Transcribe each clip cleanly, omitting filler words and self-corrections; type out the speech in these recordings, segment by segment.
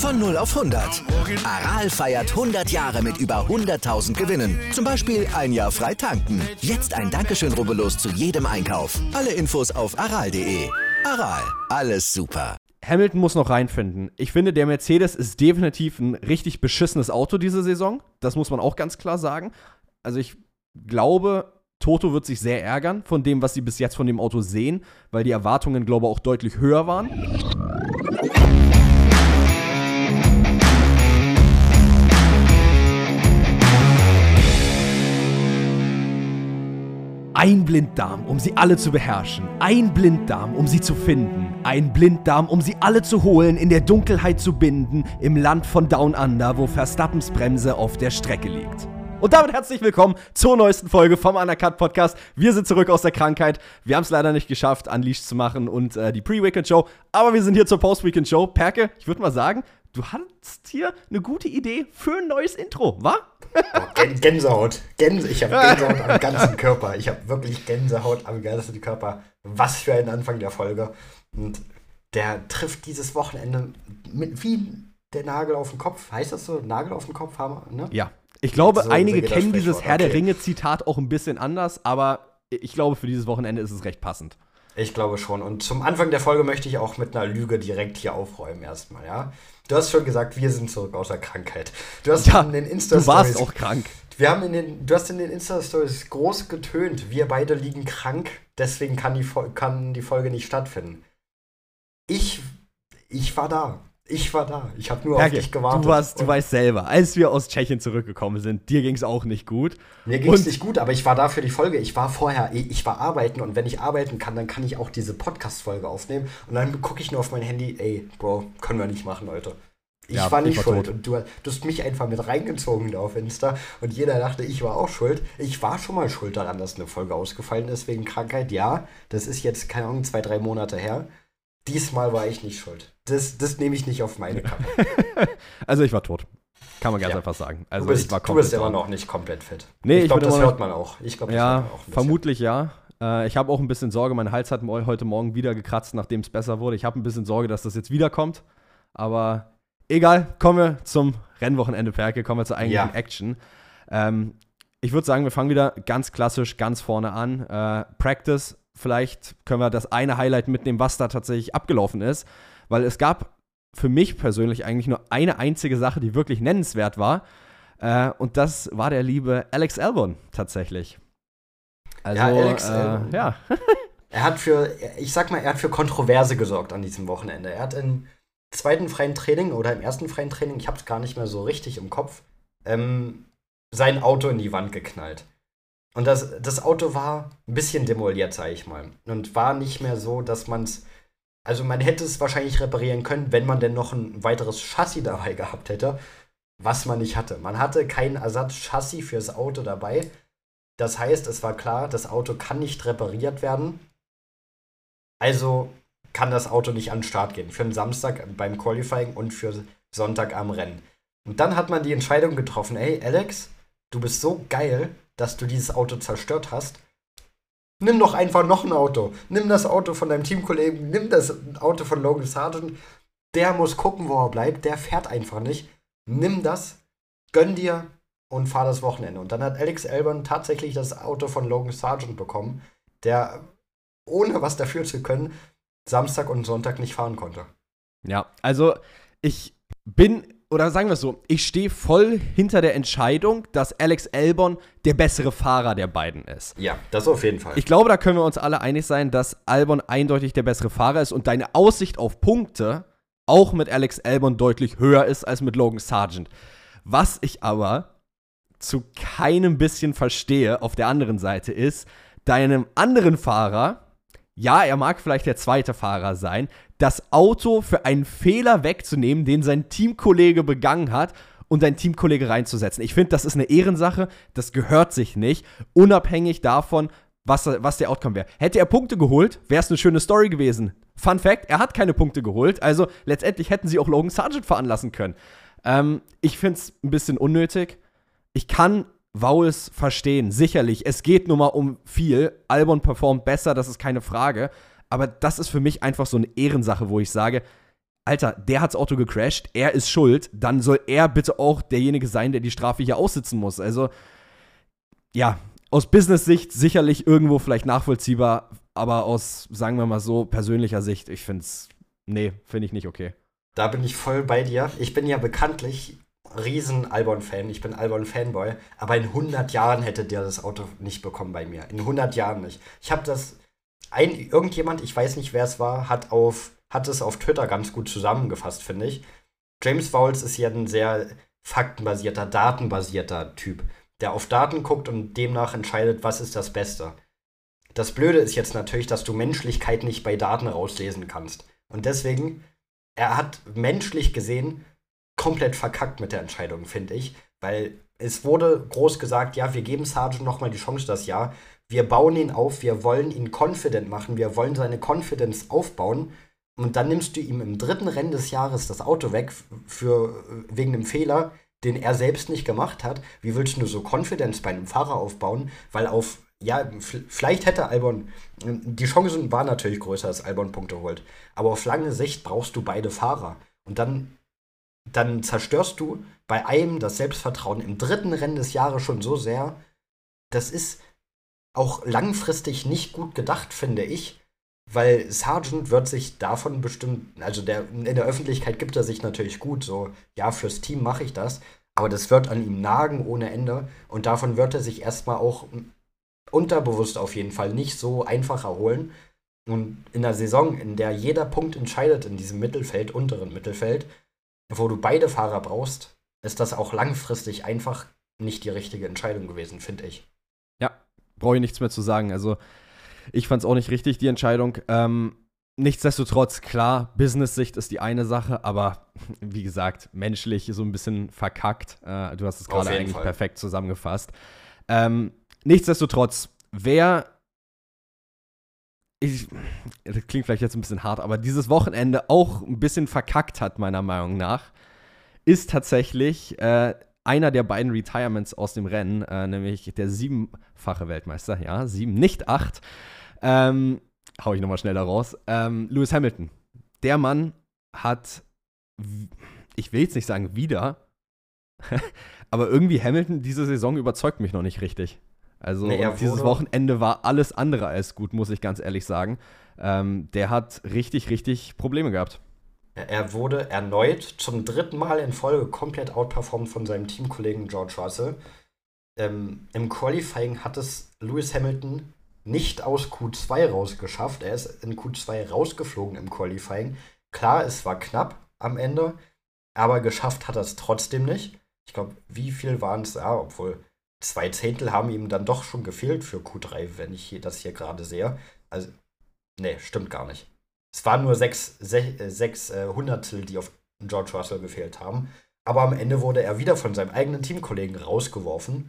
Von 0 auf 100. Aral feiert 100 Jahre mit über 100.000 Gewinnen. Zum Beispiel ein Jahr frei tanken. Jetzt ein Dankeschön, rubbellos zu jedem Einkauf. Alle Infos auf aral.de. Aral, alles super. Hamilton muss noch reinfinden. Ich finde, der Mercedes ist definitiv ein richtig beschissenes Auto diese Saison. Das muss man auch ganz klar sagen. Also ich glaube, Toto wird sich sehr ärgern von dem, was sie bis jetzt von dem Auto sehen, weil die Erwartungen, glaube ich, auch deutlich höher waren. Ein Blinddarm, um sie alle zu beherrschen. Ein Blinddarm, um sie zu finden. Ein Blinddarm, um sie alle zu holen, in der Dunkelheit zu binden, im Land von Down Under, wo Verstappens Bremse auf der Strecke liegt. Und damit herzlich willkommen zur neuesten Folge vom Undercut Podcast. Wir sind zurück aus der Krankheit. Wir haben es leider nicht geschafft, Unleashed zu machen und die Pre-Weekend-Show. Aber wir sind hier zur Post-Weekend-Show. Perke, ich würde mal sagen, du hattest hier eine gute Idee für ein neues Intro, wa? Oh, Gänsehaut. Ich habe Gänsehaut am ganzen Körper. Ich habe wirklich Gänsehaut am ganzen Körper. Was für ein Anfang der Folge. Und der trifft dieses Wochenende wie der Nagel auf den Kopf. Heißt das so? Nagel auf den Kopf haben wir, ne? Ja. Ich glaube, So einige das kennen dieses Sprichwort. Herr der Ringe-Zitat auch ein bisschen anders, aber ich glaube, für dieses Wochenende ist es recht passend. Ich glaube schon. Und zum Anfang der Folge möchte ich auch mit einer Lüge direkt hier aufräumen erstmal, ja? Du hast schon gesagt, wir sind zurück aus der Krankheit. Du hast in den Du Insta-Stories... warst auch krank. Du hast in den Insta-Stories groß getönt, wir beide liegen krank, deswegen kann die Folge nicht stattfinden. Ich war da. Ich habe nur auf dich gewartet. Du weißt selber, als wir aus Tschechien zurückgekommen sind, dir ging es auch nicht gut. Mir ging es nicht gut, aber ich war da für die Folge. Ich war arbeiten und wenn ich arbeiten kann, dann kann ich auch diese Podcast-Folge aufnehmen. Und dann gucke ich nur auf mein Handy, ey, Bro, können wir nicht machen, Leute. Ich war nicht schuld. Und du hast mich einfach mit reingezogen da auf Insta und jeder dachte, ich war auch schuld. Ich war schon mal schuld daran, dass eine Folge ausgefallen ist wegen Krankheit. Ja, das ist jetzt, keine Ahnung, 2-3 Monate her. Diesmal war ich nicht schuld. Das nehme ich nicht auf meine Kappe. Also ich war tot. Kann man ganz einfach sagen. Also du bist immer noch nicht komplett fit. Nee, ich glaube, das hört man auch. Ja, vermutlich ja. Ich habe auch ein bisschen Sorge. Mein Hals hat heute Morgen wieder gekratzt, nachdem es besser wurde. Ich habe ein bisschen Sorge, dass das jetzt wiederkommt. Aber egal, kommen wir zum Rennwochenende, Perke. Kommen wir zur eigentlichen Action. Ich würde sagen, wir fangen wieder ganz klassisch, ganz vorne an. Practice. Vielleicht können wir das eine Highlight mitnehmen, was da tatsächlich abgelaufen ist. Weil es gab für mich persönlich eigentlich nur eine einzige Sache, die wirklich nennenswert war. Und das war der liebe Alex Albon tatsächlich. Also, Alex Albon. Ja. Er hat für Kontroverse gesorgt an diesem Wochenende. Er hat im zweiten freien Training oder im ersten freien Training, ich habe es gar nicht mehr so richtig im Kopf, sein Auto in die Wand geknallt. Und das Auto war ein bisschen demoliert, sage ich mal. Und war nicht mehr so, dass man hätte es wahrscheinlich reparieren können, wenn man denn noch ein weiteres Chassis dabei gehabt hätte, was man nicht hatte. Man hatte kein Ersatzchassis fürs Auto dabei. Das heißt, es war klar, das Auto kann nicht repariert werden. Also kann das Auto nicht an den Start gehen. Für den Samstag beim Qualifying und für Sonntag am Rennen. Und dann hat man die Entscheidung getroffen, ey, Alex, du bist so geil, dass du dieses Auto zerstört hast. Nimm doch einfach noch ein Auto. Nimm das Auto von deinem Teamkollegen, nimm das Auto von Logan Sargent. Der muss gucken, wo er bleibt. Der fährt einfach nicht. Nimm das, gönn dir und fahr das Wochenende. Und dann hat Alex Albon tatsächlich das Auto von Logan Sargent bekommen, der, ohne was dafür zu können, Samstag und Sonntag nicht fahren konnte. Ja, also ich stehe voll hinter der Entscheidung, dass Alex Albon der bessere Fahrer der beiden ist. Ja, das auf jeden Fall. Ich glaube, da können wir uns alle einig sein, dass Albon eindeutig der bessere Fahrer ist und deine Aussicht auf Punkte auch mit Alex Albon deutlich höher ist als mit Logan Sargent. Was ich aber zu keinem bisschen verstehe auf der anderen Seite ist, deinem anderen Fahrer, ja, er mag vielleicht der zweite Fahrer sein, das Auto für einen Fehler wegzunehmen, den sein Teamkollege begangen hat und deinen Teamkollege reinzusetzen. Ich finde, das ist eine Ehrensache, das gehört sich nicht, unabhängig davon, was der Outcome wäre. Hätte er Punkte geholt, wäre es eine schöne Story gewesen. Fun Fact, er hat keine Punkte geholt, also letztendlich hätten sie auch Logan Sargent fahren lassen können. Ich finde es ein bisschen unnötig. Ich kann Vowles verstehen, sicherlich. Es geht nur mal um viel. Albon performt besser, das ist keine Frage. Aber das ist für mich einfach so eine Ehrensache, wo ich sage, Alter, der hat's Auto gecrashed, er ist schuld, dann soll er bitte auch derjenige sein, der die Strafe hier aussitzen muss. Also, ja, aus Business-Sicht sicherlich irgendwo vielleicht nachvollziehbar, aber aus, sagen wir mal so, persönlicher Sicht, finde ich nicht okay. Da bin ich voll bei dir. Ich bin ja bekanntlich riesen Albon-Fan, ich bin Albon-Fanboy, aber in 100 Jahren hätte der das Auto nicht bekommen bei mir. In 100 Jahren nicht. Ich habe irgendjemand, ich weiß nicht, wer es war, hat es auf Twitter ganz gut zusammengefasst, finde ich. James Vowles ist ja ein sehr faktenbasierter, datenbasierter Typ, der auf Daten guckt und demnach entscheidet, was ist das Beste. Das Blöde ist jetzt natürlich, dass du Menschlichkeit nicht bei Daten rauslesen kannst. Und deswegen, er hat menschlich gesehen komplett verkackt mit der Entscheidung, finde ich. Weil es wurde groß gesagt, ja, wir geben Sargent nochmal die Chance das Jahr. Wir bauen ihn auf, wir wollen ihn confident machen, wir wollen seine Confidence aufbauen. Und dann nimmst du ihm im 3. Rennen des Jahres das Auto weg wegen einem Fehler, den er selbst nicht gemacht hat. Wie willst du so Confidence bei einem Fahrer aufbauen? Weil vielleicht hätte Albon, die Chancen waren natürlich größer, dass Albon Punkte holt. Aber auf lange Sicht brauchst du beide Fahrer. Und dann zerstörst du bei einem das Selbstvertrauen im 3. Rennen des Jahres schon so sehr. Das ist auch langfristig nicht gut gedacht, finde ich. Weil Sargent wird sich davon bestimmt, also in der Öffentlichkeit gibt er sich natürlich gut, so, ja, fürs Team mache ich das, aber das wird an ihm nagen ohne Ende und davon wird er sich erstmal auch unterbewusst auf jeden Fall nicht so einfach erholen. Und in der Saison, in der jeder Punkt entscheidet in diesem Mittelfeld, unteren Mittelfeld, wo du beide Fahrer brauchst, ist das auch langfristig einfach nicht die richtige Entscheidung gewesen, finde ich. Ja, brauche ich nichts mehr zu sagen, also ich fand es auch nicht richtig, die Entscheidung. Nichtsdestotrotz, klar, Business-Sicht ist die eine Sache, aber wie gesagt, menschlich so ein bisschen verkackt. Du hast es gerade eigentlich perfekt zusammengefasst. Nichtsdestotrotz, das klingt vielleicht jetzt ein bisschen hart, aber dieses Wochenende auch ein bisschen verkackt hat, meiner Meinung nach, ist tatsächlich einer der beiden Retirements aus dem Rennen, nämlich der 7-fache Weltmeister, ja, 7, nicht 8, hau ich nochmal schnell da raus, Lewis Hamilton. Der Mann hat, ich will jetzt nicht sagen wieder, aber irgendwie Hamilton diese Saison überzeugt mich noch nicht richtig. Also dieses Wochenende war alles andere als gut, muss ich ganz ehrlich sagen. Der hat richtig, richtig Probleme gehabt. Er wurde erneut zum 3. Mal in Folge komplett outperformt von seinem Teamkollegen George Russell. Im Qualifying hat es Lewis Hamilton nicht aus Q2 rausgeschafft. Er ist in Q2 rausgeflogen im Qualifying. Klar, es war knapp am Ende, aber geschafft hat er es trotzdem nicht. Ich glaube, wie viel waren es? Ja, obwohl 2 Zehntel haben ihm dann doch schon gefehlt für Q3, wenn ich das hier gerade sehe. Also, nee, stimmt gar nicht. Es waren nur 6 Hundertstel, die auf George Russell gefehlt haben. Aber am Ende wurde er wieder von seinem eigenen Teamkollegen rausgeworfen.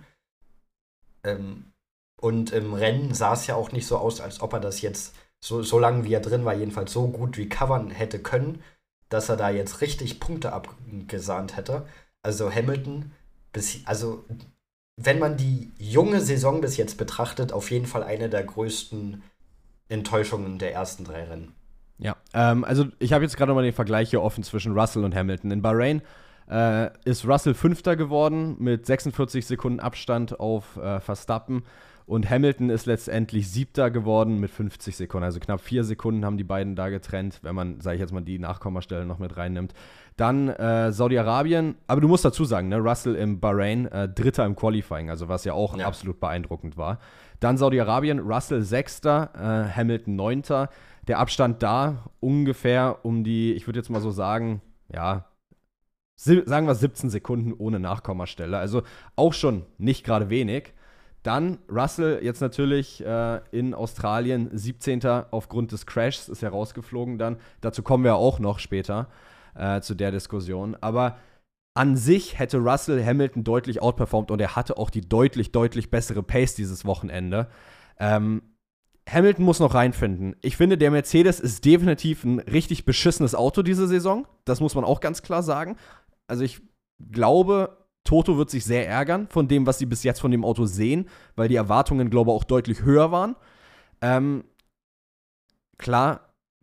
Und im Rennen sah es ja auch nicht so aus, als ob er das jetzt, so lange wie er drin war, jedenfalls so gut recovern hätte können, dass er da jetzt richtig Punkte abgesahnt hätte. Also Hamilton, wenn man die junge Saison bis jetzt betrachtet, auf jeden Fall eine der größten Enttäuschungen der ersten 3 Rennen. Ja, also ich habe jetzt gerade mal den Vergleich hier offen zwischen Russell und Hamilton. In Bahrain ist Russell 5. geworden mit 46 Sekunden Abstand auf Verstappen und Hamilton ist letztendlich 7. geworden mit 50 Sekunden. Also knapp 4 Sekunden haben die beiden da getrennt, wenn man, sage ich jetzt mal, die Nachkommastellen noch mit reinnimmt. Dann Saudi-Arabien, aber du musst dazu sagen, ne, Russell im Bahrain 3. im Qualifying, also was ja auch absolut beeindruckend war. Dann Saudi-Arabien, Russell 6., Hamilton 9. Der Abstand da ungefähr um die, ich würde jetzt mal so sagen, ja, sagen wir 17 Sekunden ohne Nachkommastelle. Also auch schon nicht gerade wenig. Dann Russell jetzt natürlich in Australien 17. aufgrund des Crashs, ist ja rausgeflogen dann. Dazu kommen wir auch noch später zu der Diskussion. Aber an sich hätte Russell Hamilton deutlich outperformt und er hatte auch die deutlich, deutlich bessere Pace dieses Wochenende. Hamilton muss noch reinfinden. Ich finde, der Mercedes ist definitiv ein richtig beschissenes Auto diese Saison. Das muss man auch ganz klar sagen. Also ich glaube, Toto wird sich sehr ärgern von dem, was sie bis jetzt von dem Auto sehen, weil die Erwartungen, glaube ich, auch deutlich höher waren. Klar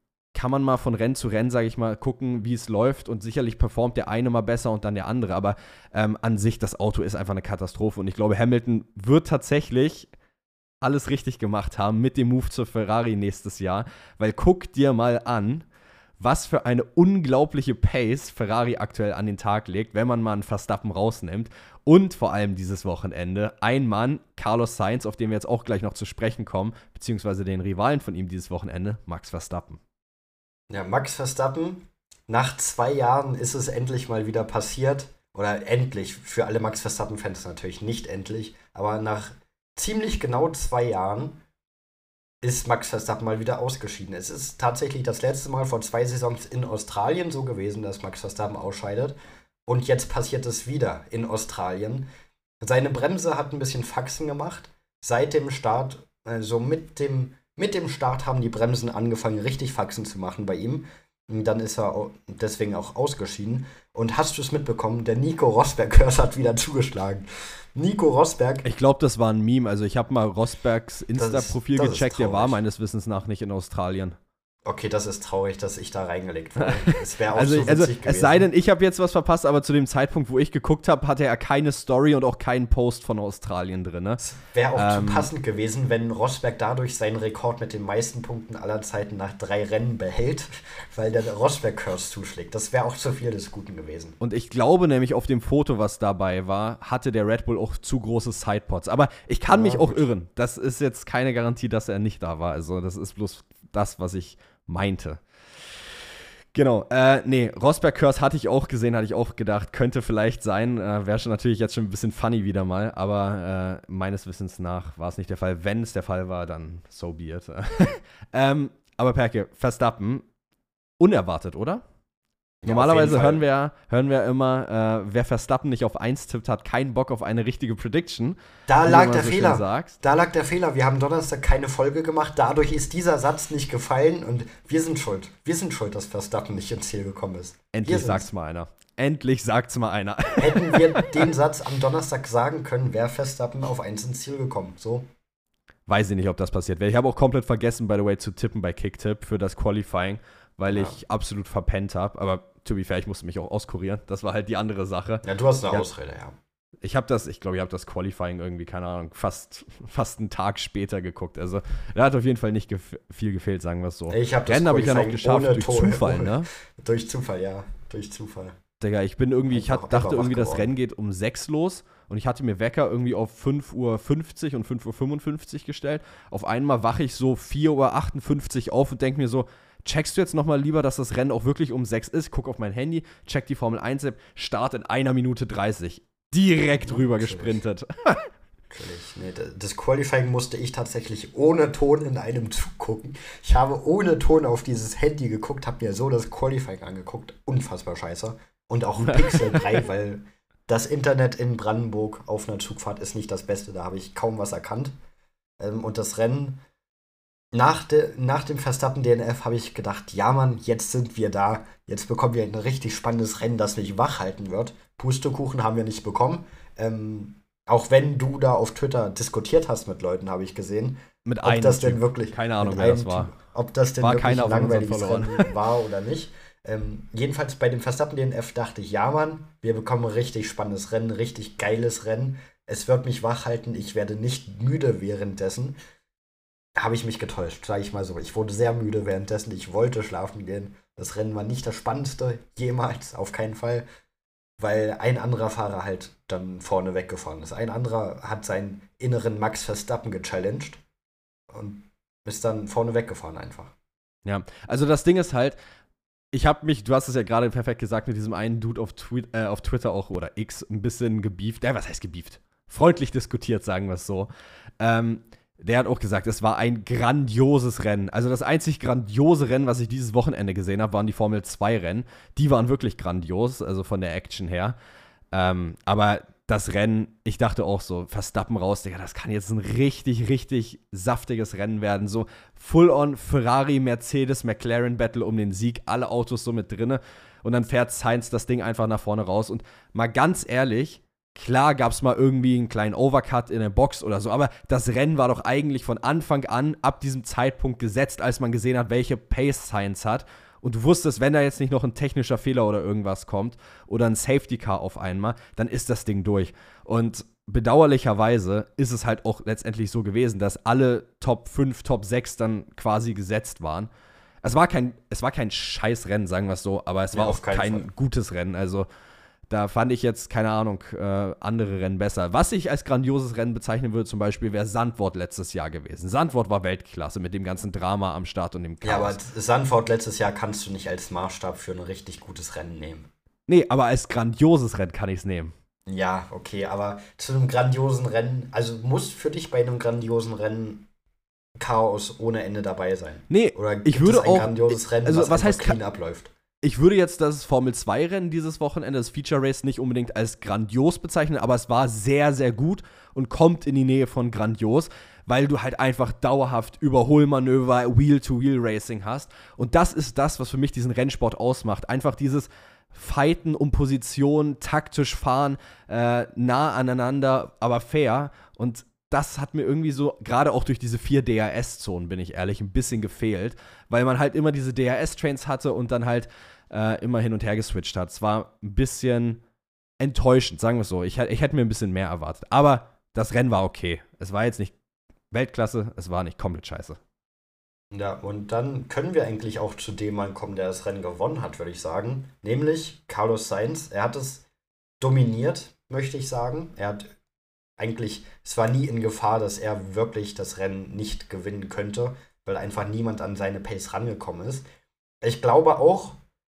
kann man mal von Rennen zu Rennen, sage ich mal, gucken, wie es läuft und sicherlich performt der eine mal besser und dann der andere, aber an sich, das Auto ist einfach eine Katastrophe und ich glaube, Hamilton wird tatsächlich alles richtig gemacht haben mit dem Move zur Ferrari nächstes Jahr, weil guck dir mal an, was für eine unglaubliche Pace Ferrari aktuell an den Tag legt, wenn man mal einen Verstappen rausnimmt. Und vor allem dieses Wochenende ein Mann, Carlos Sainz, auf den wir jetzt auch gleich noch zu sprechen kommen, beziehungsweise den Rivalen von ihm dieses Wochenende, Max Verstappen. Ja, Max Verstappen, nach 2 Jahren ist es endlich mal wieder passiert. Oder endlich, für alle Max Verstappen-Fans natürlich nicht endlich, aber nach ziemlich genau 2 Jahren ist Max Verstappen mal wieder ausgeschieden. Es ist tatsächlich das letzte Mal vor 2 Saisons in Australien so gewesen, dass Max Verstappen ausscheidet. Und jetzt passiert es wieder in Australien. Seine Bremse hat ein bisschen Faxen gemacht. Seit dem Start, also mit dem Start haben die Bremsen angefangen, richtig Faxen zu machen bei ihm. Und dann ist er deswegen auch ausgeschieden. Und hast du es mitbekommen? Der Nico Rosberg-Curse hat wieder zugeschlagen. Nico Rosberg. Ich glaube, das war ein Meme. Also ich habe mal Rosbergs Insta-Profil gecheckt. Der war meines Wissens nach nicht in Australien. Okay, das ist traurig, dass ich da reingelegt wurde. Es wäre auch also, so witzig gewesen. Es sei denn, ich habe jetzt was verpasst, aber zu dem Zeitpunkt, wo ich geguckt habe, hatte er keine Story und auch keinen Post von Australien drin. Ne? Es wäre auch zu passend gewesen, wenn Rosberg dadurch seinen Rekord mit den meisten Punkten aller Zeiten nach 3 Rennen behält, weil der Rosberg-Curse zuschlägt. Das wäre auch zu viel des Guten gewesen. Und ich glaube nämlich, auf dem Foto, was dabei war, hatte der Red Bull auch zu große Sidepods. Aber ich kann mich auch irren. Das ist jetzt keine Garantie, dass er nicht da war. Also das ist bloß das, was ich meinte. Genau, Rosberg-Curse hatte ich auch gesehen, hatte ich auch gedacht, könnte vielleicht sein, wäre schon natürlich jetzt schon ein bisschen funny wieder mal, aber meines Wissens nach war es nicht der Fall. Wenn es der Fall war, dann so be it. Aber Perke, Verstappen, unerwartet, oder? Ja, normalerweise hören wir immer, wer Verstappen nicht auf 1 tippt, hat keinen Bock auf eine richtige Prediction. Da lag der Fehler. Da lag der Fehler. Wir haben Donnerstag keine Folge gemacht. Dadurch ist dieser Satz nicht gefallen und wir sind schuld. Wir sind schuld, dass Verstappen nicht ins Ziel gekommen ist. Endlich sagt's mal einer. Hätten wir den Satz am Donnerstag sagen können, wäre Verstappen auf 1 ins Ziel gekommen. So. Weiß ich nicht, ob das passiert wäre. Ich habe auch komplett vergessen, by the way, zu tippen bei Kicktipp für das Qualifying, weil ich absolut verpennt habe. Aber to be fair, ich musste mich auch auskurieren. Das war halt die andere Sache. Ja, du hast eine Ausrede, ja. Ich glaube, ich habe das Qualifying irgendwie, keine Ahnung, fast einen Tag später geguckt. Also, da hat auf jeden Fall nicht viel gefehlt, sagen wir es so. Ich habe das Rennen habe ich ja noch geschafft durch Zufall, ne? Durch Zufall, ja. Durch Zufall. Digga, dachte irgendwie, das Rennen geht um 6 los und ich hatte mir Wecker irgendwie auf 5:50 Uhr und 5:55 Uhr gestellt. Auf einmal wache ich so 4:58 Uhr auf und denke mir so, checkst du jetzt nochmal lieber, dass das Rennen auch wirklich um 6 ist? Guck auf mein Handy, check die Formel 1-App, Start in 1:30. Direkt rüber gesprintet. Natürlich. Nee, das Qualifying musste ich tatsächlich ohne Ton in einem Zug gucken. Ich habe ohne Ton auf dieses Handy geguckt, habe mir so das Qualifying angeguckt. Unfassbar scheiße. Und auch Pixel 3, weil das Internet in Brandenburg auf einer Zugfahrt ist nicht das Beste. Da habe ich kaum was erkannt. Und das Rennen nach dem Verstappen-DNF habe ich gedacht, ja Mann, jetzt sind wir da. Jetzt bekommen wir ein richtig spannendes Rennen, das mich wach halten wird. Pustekuchen haben wir nicht bekommen. Auch wenn du da auf Twitter diskutiert hast mit Leuten, habe ich gesehen. Mit einem das denn wirklich, keine Ahnung, wer das war. Ob das denn war wirklich ein langweiliges Rennen war oder nicht. Jedenfalls bei dem Verstappen-DNF dachte ich, ja Mann, wir bekommen ein richtig spannendes Rennen, richtig geiles Rennen. Es wird mich wach halten, ich werde nicht müde währenddessen. Habe ich mich getäuscht, sage ich mal so. Ich wurde sehr müde währenddessen, ich wollte schlafen gehen. Das Rennen war nicht das Spannendste jemals, auf keinen Fall. Weil ein anderer Fahrer halt dann vorne weggefahren ist. Ein anderer hat seinen inneren Max Verstappen gechallenged und ist dann vorne weggefahren einfach. Ja, also das Ding ist halt, du hast es ja gerade perfekt gesagt, mit diesem einen Dude auf Twitter auch oder X ein bisschen gebieft. Was heißt gebieft? Freundlich diskutiert, sagen wir es so. Der hat auch gesagt, es war ein grandioses Rennen. Also das einzig grandiose Rennen, was ich dieses Wochenende gesehen habe, waren die Formel-2-Rennen. Die waren wirklich grandios, also von der Action her. Aber das Rennen, ich dachte auch so, Verstappen raus, Digga, das kann jetzt ein richtig, richtig saftiges Rennen werden. So full-on Ferrari, Mercedes, McLaren-Battle um den Sieg, alle Autos so mit drinne. Und dann fährt Sainz das Ding einfach nach vorne raus. Und mal ganz ehrlich, Klar gab es mal irgendwie einen kleinen Overcut in der Box oder so, aber das Rennen war doch eigentlich von Anfang an ab diesem Zeitpunkt gesetzt, als man gesehen hat, welche Pace Sainz hat. Und du wusstest, wenn da jetzt nicht noch ein technischer Fehler oder irgendwas kommt oder ein Safety Car auf einmal, dann ist das Ding durch. Und bedauerlicherweise ist es halt auch letztendlich so gewesen, dass alle Top 5, Top 6 dann quasi gesetzt waren. Es war kein Scheißrennen, sagen wir es so, aber es war auch kein gutes Rennen. Also da fand ich jetzt, keine Ahnung, andere Rennen besser. Was ich als grandioses Rennen bezeichnen würde, zum Beispiel, wäre Zandvoort letztes Jahr gewesen. Zandvoort war Weltklasse mit dem ganzen Drama am Start und dem Chaos. Ja, aber Zandvoort letztes Jahr kannst du nicht als Maßstab für ein richtig gutes Rennen nehmen. Nee, aber als grandioses Rennen kann ich es nehmen. Ja, okay, aber zu einem grandiosen Rennen, also muss für dich bei einem grandiosen Rennen Chaos ohne Ende dabei sein? Nee, oder ich würde es ein grandioses Rennen, also, was heißt clean abläuft? Ich würde jetzt das Formel-2-Rennen dieses Wochenende, das Feature Race, nicht unbedingt als grandios bezeichnen, aber es war sehr, sehr gut und kommt in die Nähe von grandios, weil du halt einfach dauerhaft Überholmanöver, Wheel-to-Wheel-Racing hast. Und das ist das, was für mich diesen Rennsport ausmacht. Einfach dieses Fighten um Position, taktisch fahren, nah aneinander, aber fair. Und das hat mir irgendwie so, gerade auch durch diese 4 DRS-Zonen, bin ich ehrlich, ein bisschen gefehlt, weil man halt immer diese DRS-Trains hatte und dann halt immer hin und her geswitcht hat. Es war ein bisschen enttäuschend, sagen wir es so. Ich hätte mir ein bisschen mehr erwartet. Aber das Rennen war okay. Es war jetzt nicht Weltklasse, es war nicht komplett scheiße. Ja, und dann können wir eigentlich auch zu dem Mann kommen, der das Rennen gewonnen hat, würde ich sagen. Nämlich Carlos Sainz. Er hat es dominiert, möchte ich sagen. Es war nie in Gefahr, dass er wirklich das Rennen nicht gewinnen könnte, weil einfach niemand an seine Pace rangekommen ist. Ich glaube auch,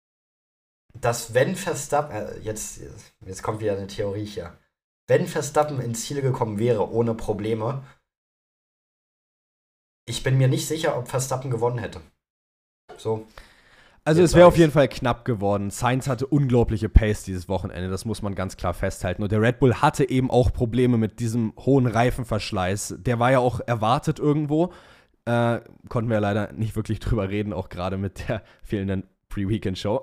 dass wenn Verstappen, jetzt kommt wieder eine Theorie hier, wenn Verstappen ins Ziel gekommen wäre, ohne Probleme, ich bin mir nicht sicher, ob Verstappen gewonnen hätte. So. Also es wäre auf jeden Fall knapp geworden. Sainz hatte unglaubliche Pace dieses Wochenende, das muss man ganz klar festhalten. Und der Red Bull hatte eben auch Probleme mit diesem hohen Reifenverschleiß. Der war ja auch erwartet irgendwo. Konnten wir ja leider nicht wirklich drüber reden, auch gerade mit der fehlenden Pre-Weekend-Show.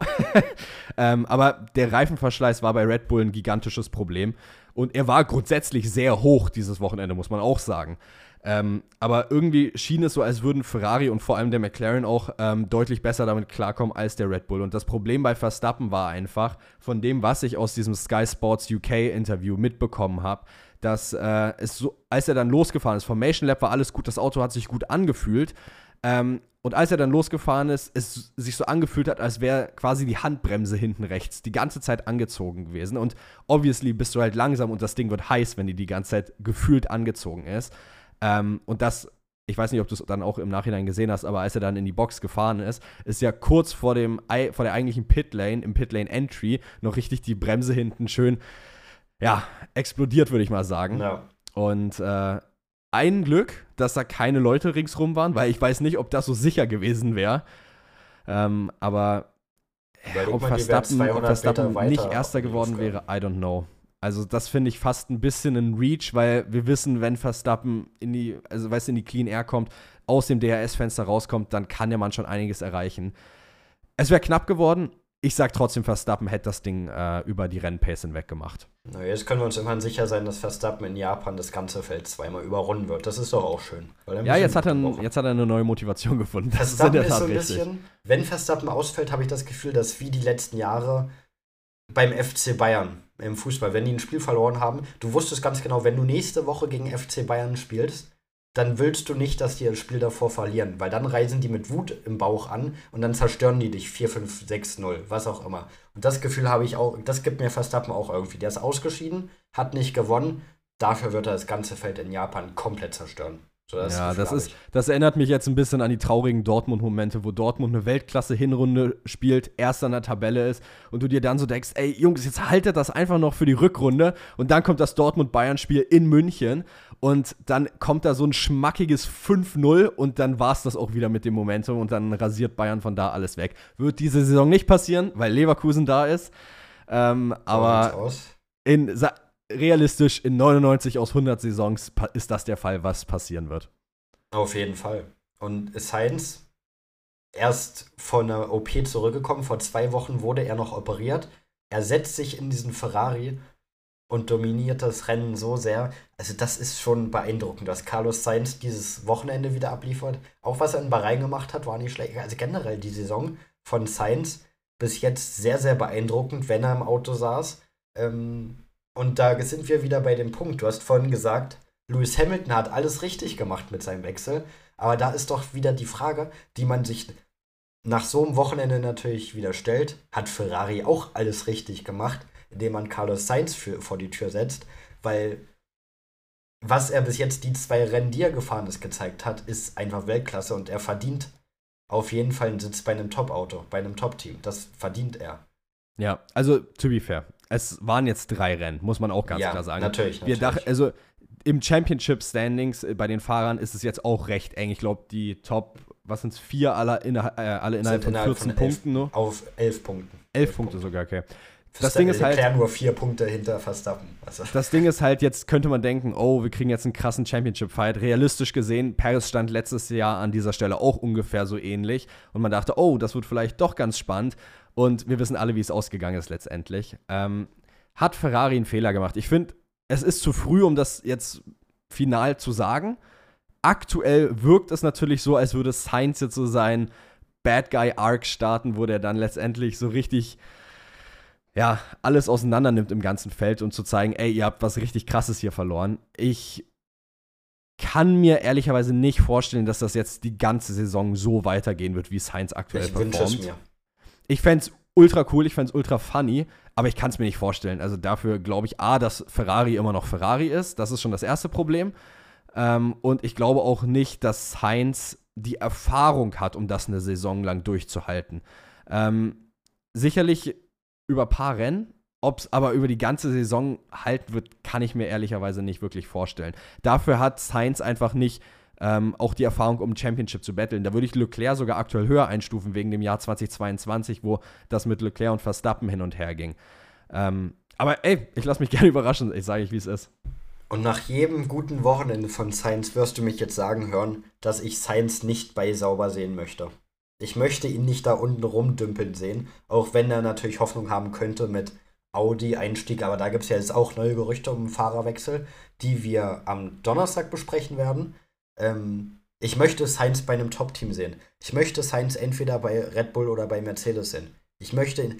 Aber der Reifenverschleiß war bei Red Bull ein gigantisches Problem. Und er war grundsätzlich sehr hoch dieses Wochenende, muss man auch sagen. Aber irgendwie schien es so, als würden Ferrari und vor allem der McLaren auch deutlich besser damit klarkommen als der Red Bull. Und das Problem bei Verstappen war einfach, von dem, was ich aus diesem Sky Sports UK-Interview mitbekommen habe, dass als er dann losgefahren ist, Formation Lab war alles gut, das Auto hat sich gut angefühlt. Und als er dann losgefahren ist, es sich so angefühlt hat, als wäre quasi die Handbremse hinten rechts die ganze Zeit angezogen gewesen. Und obviously bist du halt langsam und das Ding wird heiß, wenn die ganze Zeit gefühlt angezogen ist. Und das, ich weiß nicht, ob du es dann auch im Nachhinein gesehen hast, aber als er dann in die Box gefahren ist ja kurz vor der eigentlichen Pitlane, im Pitlane Entry, noch richtig die Bremse hinten schön, ja, explodiert, würde ich mal sagen. Ja. Und ein Glück, dass da keine Leute ringsrum waren, weil ich weiß nicht, ob das so sicher gewesen wäre. Aber ob Verstappen nicht Erster geworden wäre, I don't know. Also das finde ich fast ein bisschen ein Reach, weil wir wissen, wenn Verstappen in die Clean Air kommt, aus dem DRS-Fenster rauskommt, dann kann der Mann schon einiges erreichen. Es wäre knapp geworden. Ich sag trotzdem, Verstappen hätte das Ding über die Rennpace hinweg gemacht. Na, jetzt können wir uns immerhin sicher sein, dass Verstappen in Japan das ganze Feld zweimal überrunden wird. Das ist doch auch schön. Ja, jetzt hat er eine neue Motivation gefunden. Das Verstappen ist so ein bisschen, wenn Verstappen ausfällt, habe ich das Gefühl, dass wie die letzten Jahre beim FC Bayern im Fußball, wenn die ein Spiel verloren haben, du wusstest ganz genau, wenn du nächste Woche gegen FC Bayern spielst, dann willst du nicht, dass die das Spiel davor verlieren, weil dann reisen die mit Wut im Bauch an und dann zerstören die dich 4-5, 6-0, was auch immer. Und das Gefühl habe ich auch, das gibt mir Verstappen auch irgendwie. Der ist ausgeschieden, hat nicht gewonnen, dafür wird er das ganze Feld in Japan komplett zerstören. So, das erinnert mich jetzt ein bisschen an die traurigen Dortmund-Momente, wo Dortmund eine Weltklasse-Hinrunde spielt, erster in der Tabelle ist und du dir dann so denkst, ey Jungs, jetzt haltet das einfach noch für die Rückrunde und dann kommt das Dortmund-Bayern-Spiel in München und dann kommt da so ein schmackiges 5-0 und dann war es das auch wieder mit dem Momentum und dann rasiert Bayern von da alles weg. Wird diese Saison nicht passieren, weil Leverkusen da ist, aber realistisch in 99 aus 100 Saisons ist das der Fall, was passieren wird. Auf jeden Fall. Und Sainz, erst von einer OP zurückgekommen, vor 2 Wochen wurde er noch operiert. Er setzt sich in diesen Ferrari und dominiert das Rennen so sehr. Also das ist schon beeindruckend, dass Carlos Sainz dieses Wochenende wieder abliefert. Auch was er in Bahrain gemacht hat, war nicht schlecht. Also generell die Saison von Sainz bis jetzt sehr, sehr beeindruckend, wenn er im Auto saß. Und da sind wir wieder bei dem Punkt. Du hast vorhin gesagt, Lewis Hamilton hat alles richtig gemacht mit seinem Wechsel. Aber da ist doch wieder die Frage, die man sich nach so einem Wochenende natürlich wieder stellt. Hat Ferrari auch alles richtig gemacht, indem man Carlos Sainz vor die Tür setzt? Weil was er bis jetzt die 2 Rennen, die er gefahren ist, gezeigt hat, ist einfach Weltklasse. Und er verdient auf jeden Fall einen Sitz bei einem Top-Auto, bei einem Top-Team. Das verdient er. Ja, also to be fair, es waren jetzt 3 Rennen, muss man auch ganz klar sagen. Natürlich. Also im Championship-Standings bei den Fahrern ist es jetzt auch recht eng. Ich glaube, die Top, was sind es, 4 alle innerhalb von 14 Punkten nur? Auf 11 Punkten. 11 Punkte sogar, okay. Das Ding ist halt nur 4 Punkte hinter Verstappen. Also. Das Ding ist halt, jetzt könnte man denken, oh, wir kriegen jetzt einen krassen Championship-Fight. Realistisch gesehen, Perez stand letztes Jahr an dieser Stelle auch ungefähr so ähnlich. Und man dachte, oh, das wird vielleicht doch ganz spannend. Und wir wissen alle, wie es ausgegangen ist letztendlich. Hat Ferrari einen Fehler gemacht? Ich finde, es ist zu früh, um das jetzt final zu sagen. Aktuell wirkt es natürlich so, als würde Sainz jetzt so sein Bad Guy Arc starten, wo der dann letztendlich so richtig alles auseinander nimmt im ganzen Feld und zu zeigen, ey, ihr habt was richtig Krasses hier verloren. Ich kann mir ehrlicherweise nicht vorstellen, dass das jetzt die ganze Saison so weitergehen wird, wie Sainz aktuell performt. Ich wünsche es mir. Ich fände es ultra cool, ich fände es ultra funny, aber ich kann es mir nicht vorstellen. Also dafür glaube ich, dass Ferrari immer noch Ferrari ist. Das ist schon das erste Problem. Und ich glaube auch nicht, dass Sainz die Erfahrung hat, um das eine Saison lang durchzuhalten. Sicherlich über ein paar Rennen, ob es aber über die ganze Saison halten wird, kann ich mir ehrlicherweise nicht wirklich vorstellen. Dafür hat Sainz einfach nicht auch die Erfahrung, um ein Championship zu battlen. Da würde ich Leclerc sogar aktuell höher einstufen, wegen dem Jahr 2022, wo das mit Leclerc und Verstappen hin und her ging. Aber ey, ich lasse mich gerne überraschen, ich sage, wie es ist. Und nach jedem guten Wochenende von Sainz wirst du mich jetzt sagen hören, dass ich Sainz nicht bei Sauber sehen möchte. Ich möchte ihn nicht da unten rumdümpeln sehen, auch wenn er natürlich Hoffnung haben könnte mit Audi-Einstieg, aber da gibt es ja jetzt auch neue Gerüchte um einen Fahrerwechsel, die wir am Donnerstag besprechen werden. Ich möchte Sainz bei einem Top-Team sehen. Ich möchte Sainz entweder bei Red Bull oder bei Mercedes sehen. Es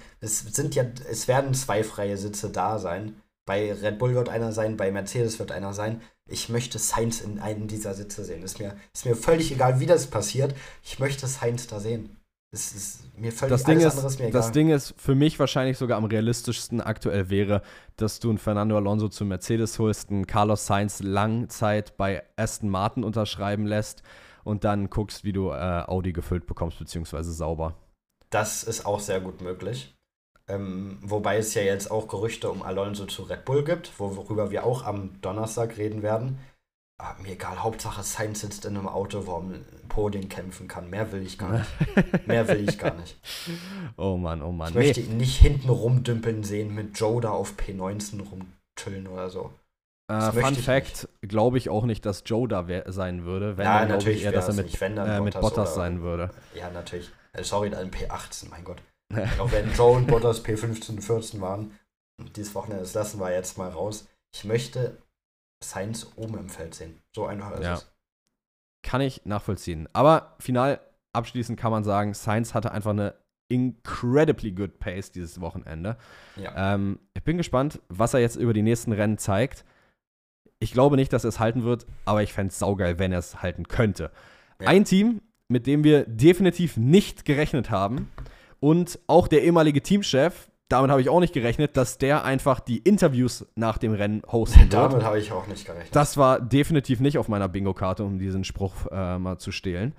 werden 2 freie Sitze da sein. Bei Red Bull wird einer sein, bei Mercedes wird einer sein. Ich möchte Sainz in einem dieser Sitze sehen. Ist mir völlig egal, wie das passiert. Ich möchte Sainz da sehen. Es ist mir völlig alles anderes mir egal. Das Ding ist, für mich wahrscheinlich sogar am realistischsten aktuell wäre, dass du einen Fernando Alonso zu Mercedes holst, einen Carlos Sainz Langzeit bei Aston Martin unterschreiben lässt und dann guckst, wie du Audi gefüllt bekommst, beziehungsweise sauber. Das ist auch sehr gut möglich. Wobei es ja jetzt auch Gerüchte um Alonso zu Red Bull gibt, worüber wir auch am Donnerstag reden werden. Aber mir egal, Hauptsache Sainz sitzt in einem Auto, wo er um Podien kämpfen kann. Mehr will ich gar nicht. Oh Mann. Ich möchte ihn nicht hinten rumdümpeln sehen mit Joe da auf P19 rumchillen oder so. Fun Fact, glaube ich auch nicht, dass Joe da sein würde. Wenn ja, dann natürlich eher, dass er mit Bottas sein würde. Ja, natürlich. Sorry, dann P18, mein Gott. Auch wenn Joe und Bottas P15, 14 waren. Dieses Wochenende, das lassen wir jetzt mal raus. Ich möchte Sainz oben im Feld sehen. So einfach ist es. Kann ich nachvollziehen. Aber final abschließend kann man sagen, Sainz hatte einfach eine incredibly good pace dieses Wochenende. Ja. Ich bin gespannt, was er jetzt über die nächsten Rennen zeigt. Ich glaube nicht, dass er es halten wird, aber ich fände es saugeil, wenn er es halten könnte. Ja. Ein Team, mit dem wir definitiv nicht gerechnet haben und auch der ehemalige Teamchef, damit habe ich auch nicht gerechnet, dass der einfach die Interviews nach dem Rennen hosten wird. Damit habe ich auch nicht gerechnet. Das war definitiv nicht auf meiner Bingo-Karte, um diesen Spruch mal zu stehlen.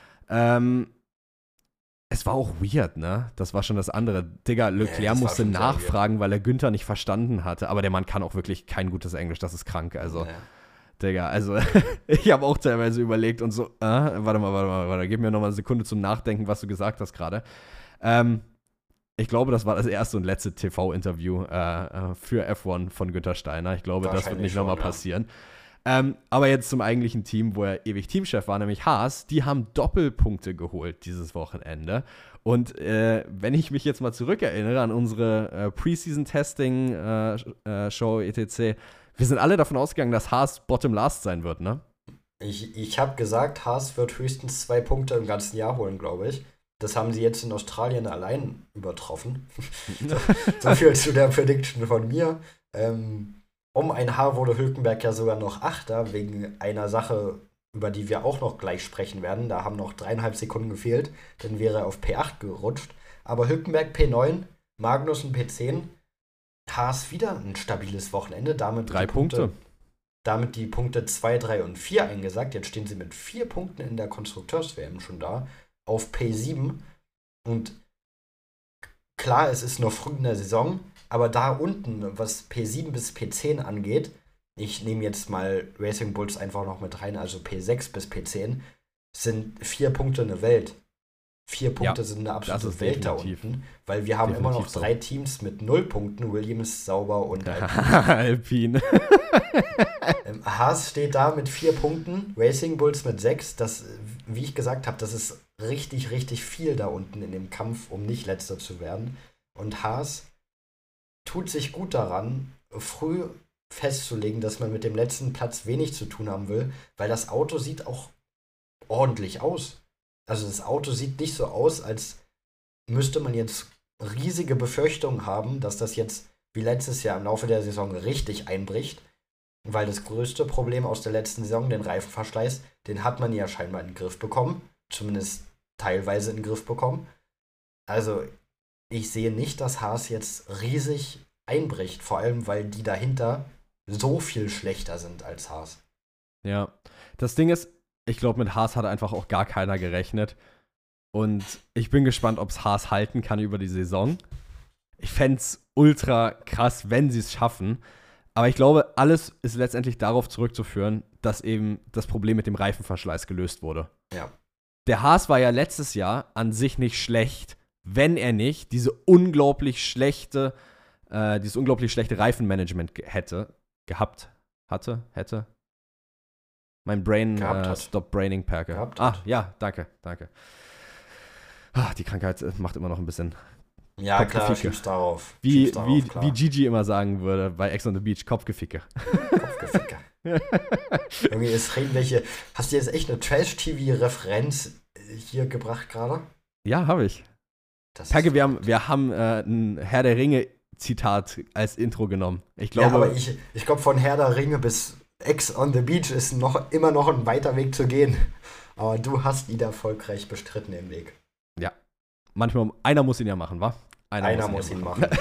Es war auch weird, ne? Das war schon das andere. Digga, Leclerc musste nachfragen, weil er Günther nicht verstanden hatte. Aber der Mann kann auch wirklich kein gutes Englisch, das ist krank. Also, Digga, also ich habe auch teilweise überlegt und so, warte mal, gib mir noch mal eine Sekunde zum Nachdenken, was du gesagt hast gerade. Ich glaube, das war das erste und letzte TV-Interview für F1 von Günther Steiner. Ich glaube, das wird nicht nochmal passieren. Aber jetzt zum eigentlichen Team, wo er ewig Teamchef war, nämlich Haas. Die haben Doppelpunkte geholt dieses Wochenende. Und wenn ich mich jetzt mal zurückerinnere an unsere Preseason-Testing-Show etc., wir sind alle davon ausgegangen, dass Haas Bottom Last sein wird, ne? Ich habe gesagt, Haas wird höchstens 2 Punkte im ganzen Jahr holen, glaube ich. Das haben sie jetzt in Australien allein übertroffen. So viel zu der Prediction von mir. Um ein Haar wurde Hülkenberg ja sogar noch Achter, wegen einer Sache, über die wir auch noch gleich sprechen werden. Da haben noch 3,5 Sekunden gefehlt, dann wäre er auf P8 gerutscht. Aber Hülkenberg P9, Magnussen P10, Haas wieder ein stabiles Wochenende. Damit 3 Punkte. Damit die Punkte 2, 3 und 4 eingesackt. Jetzt stehen sie mit 4 Punkten in der Konstrukteurs-WM schon da, auf P7. Und klar, es ist noch früh in der Saison, aber da unten, was P7 bis P10 angeht, ich nehme jetzt mal Racing Bulls einfach noch mit rein, also P6 bis P10, sind 4 Punkte eine Welt. 4 Punkte sind eine absolute Welt da unten, weil wir haben immer noch 3 Teams mit 0 Punkten, Williams, Sauber und Alpine. Haas steht da mit 4 Punkten, Racing Bulls mit 6. Das, wie ich gesagt habe, das ist richtig, richtig viel da unten in dem Kampf, um nicht Letzter zu werden. Und Haas tut sich gut daran, früh festzulegen, dass man mit dem letzten Platz wenig zu tun haben will, weil das Auto sieht auch ordentlich aus. Also das Auto sieht nicht so aus, als müsste man jetzt riesige Befürchtungen haben, dass das jetzt wie letztes Jahr im Laufe der Saison richtig einbricht, weil das größte Problem aus der letzten Saison, den Reifenverschleiß, den hat man ja scheinbar in den Griff bekommen, zumindest teilweise in den Griff bekommen. Also ich sehe nicht, dass Haas jetzt riesig einbricht, vor allem weil die dahinter so viel schlechter sind als Haas. Ja, das Ding ist, ich glaube, mit Haas hat einfach auch gar keiner gerechnet. Und ich bin gespannt, ob es Haas halten kann über die Saison. Ich fände es ultra krass, wenn sie es schaffen. Aber ich glaube, alles ist letztendlich darauf zurückzuführen, dass eben das Problem mit dem Reifenverschleiß gelöst wurde. Ja. Der Haas war ja letztes Jahr an sich nicht schlecht, wenn er nicht dieses unglaublich schlechte Reifenmanagement hätte. Mein Brain stop braining, Perke. Ja, danke. Die Krankheit macht immer noch ein bisschen. Ja, klar, schieb's darauf. Wie Gigi immer sagen würde bei Ex on the Beach, Kopfgeficke. Kopfgeficke. Irgendwie, es reden welche. Hast du jetzt echt eine Trash-TV-Referenz hier gebracht gerade? Ja, habe ich. Perke, wir haben ein Herr der Ringe-Zitat als Intro genommen. Ich glaube, ja, aber ich glaube, von Herr der Ringe bis Ex on the Beach ist immer noch ein weiter Weg zu gehen. Aber du hast ihn erfolgreich bestritten im Weg. Ja. Manchmal, einer muss ihn ja machen, wa? Einer muss ihn machen.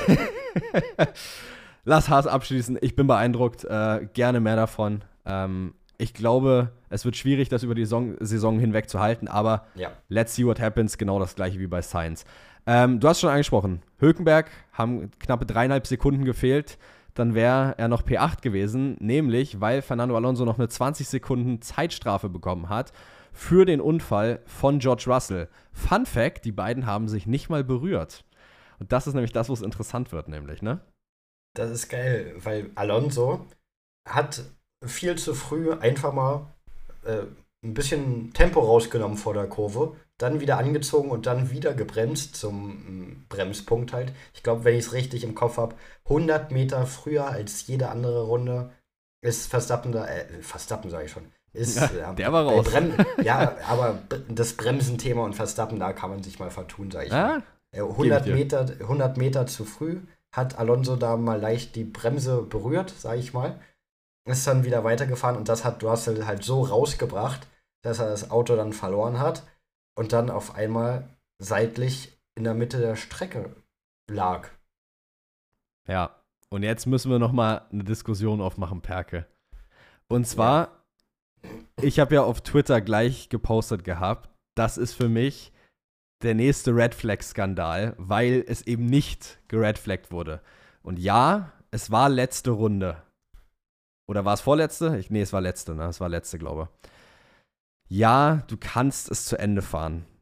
Lass Haas abschließen. Ich bin beeindruckt. Gerne mehr davon. Ich glaube, es wird schwierig, das über die Saison hinweg zu halten, aber let's see what happens. Genau das gleiche wie bei Sainz. Du hast schon angesprochen, Hülkenberg haben knappe 3,5 Sekunden gefehlt. Dann wäre er noch P8 gewesen, nämlich weil Fernando Alonso noch eine 20 Sekunden Zeitstrafe bekommen hat für den Unfall von George Russell. Fun Fact, die beiden haben sich nicht mal berührt. Und das ist nämlich das, wo es interessant wird, nämlich, ne? Das ist geil, weil Alonso hat viel zu früh einfach mal ein bisschen Tempo rausgenommen vor der Kurve, dann wieder angezogen und dann wieder gebremst zum Bremspunkt halt. Ich glaube, wenn ich es richtig im Kopf habe, 100 Meter früher als jede andere Runde ist Verstappen da, Verstappen sage ich schon, ist der war raus. Ja, aber das Bremsenthema und Verstappen, da kann man sich mal vertun, sage ich mal. 100 Meter zu früh hat Alonso da mal leicht die Bremse berührt, sage ich mal. Ist dann wieder weitergefahren und das hat Russell halt so rausgebracht, dass er das Auto dann verloren hat und dann auf einmal seitlich in der Mitte der Strecke lag. Ja, und jetzt müssen wir noch mal eine Diskussion aufmachen, Perke. Und zwar, ich habe ja auf Twitter gleich gepostet gehabt, das ist für mich der nächste Red Flag-Skandal, weil es eben nicht geredflaggt wurde. Und ja, es war letzte Runde. Oder war es vorletzte? Nee, es war letzte, ne? Es war letzte, glaube ich. Ja, du kannst es zu Ende fahren.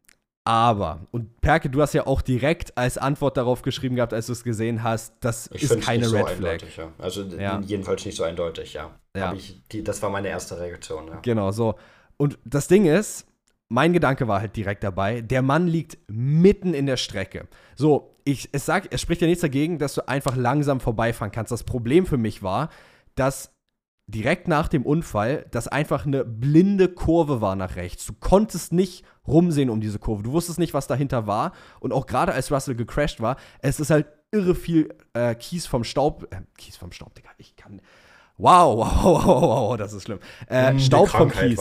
Aber, und Perke, du hast ja auch direkt als Antwort darauf geschrieben gehabt, als du es gesehen hast, das ist keine nicht Red so Flag. Eindeutig, ja. Also jedenfalls nicht so eindeutig, ja. Ja. Das war meine erste Reaktion, ja. Genau, so. Und das Ding ist, mein Gedanke war halt direkt dabei, der Mann liegt mitten in der Strecke. So, es spricht ja nichts dagegen, dass du einfach langsam vorbeifahren kannst. Das Problem für mich war, dass direkt nach dem Unfall das einfach eine blinde Kurve war nach rechts. Du konntest nicht rumsehen um diese Kurve. Du wusstest nicht, was dahinter war. Und auch gerade als Russell gecrashed war, es ist halt irre viel Kies vom Staub, Digga, ich kann... Wow, das ist schlimm. Staub vom Kies.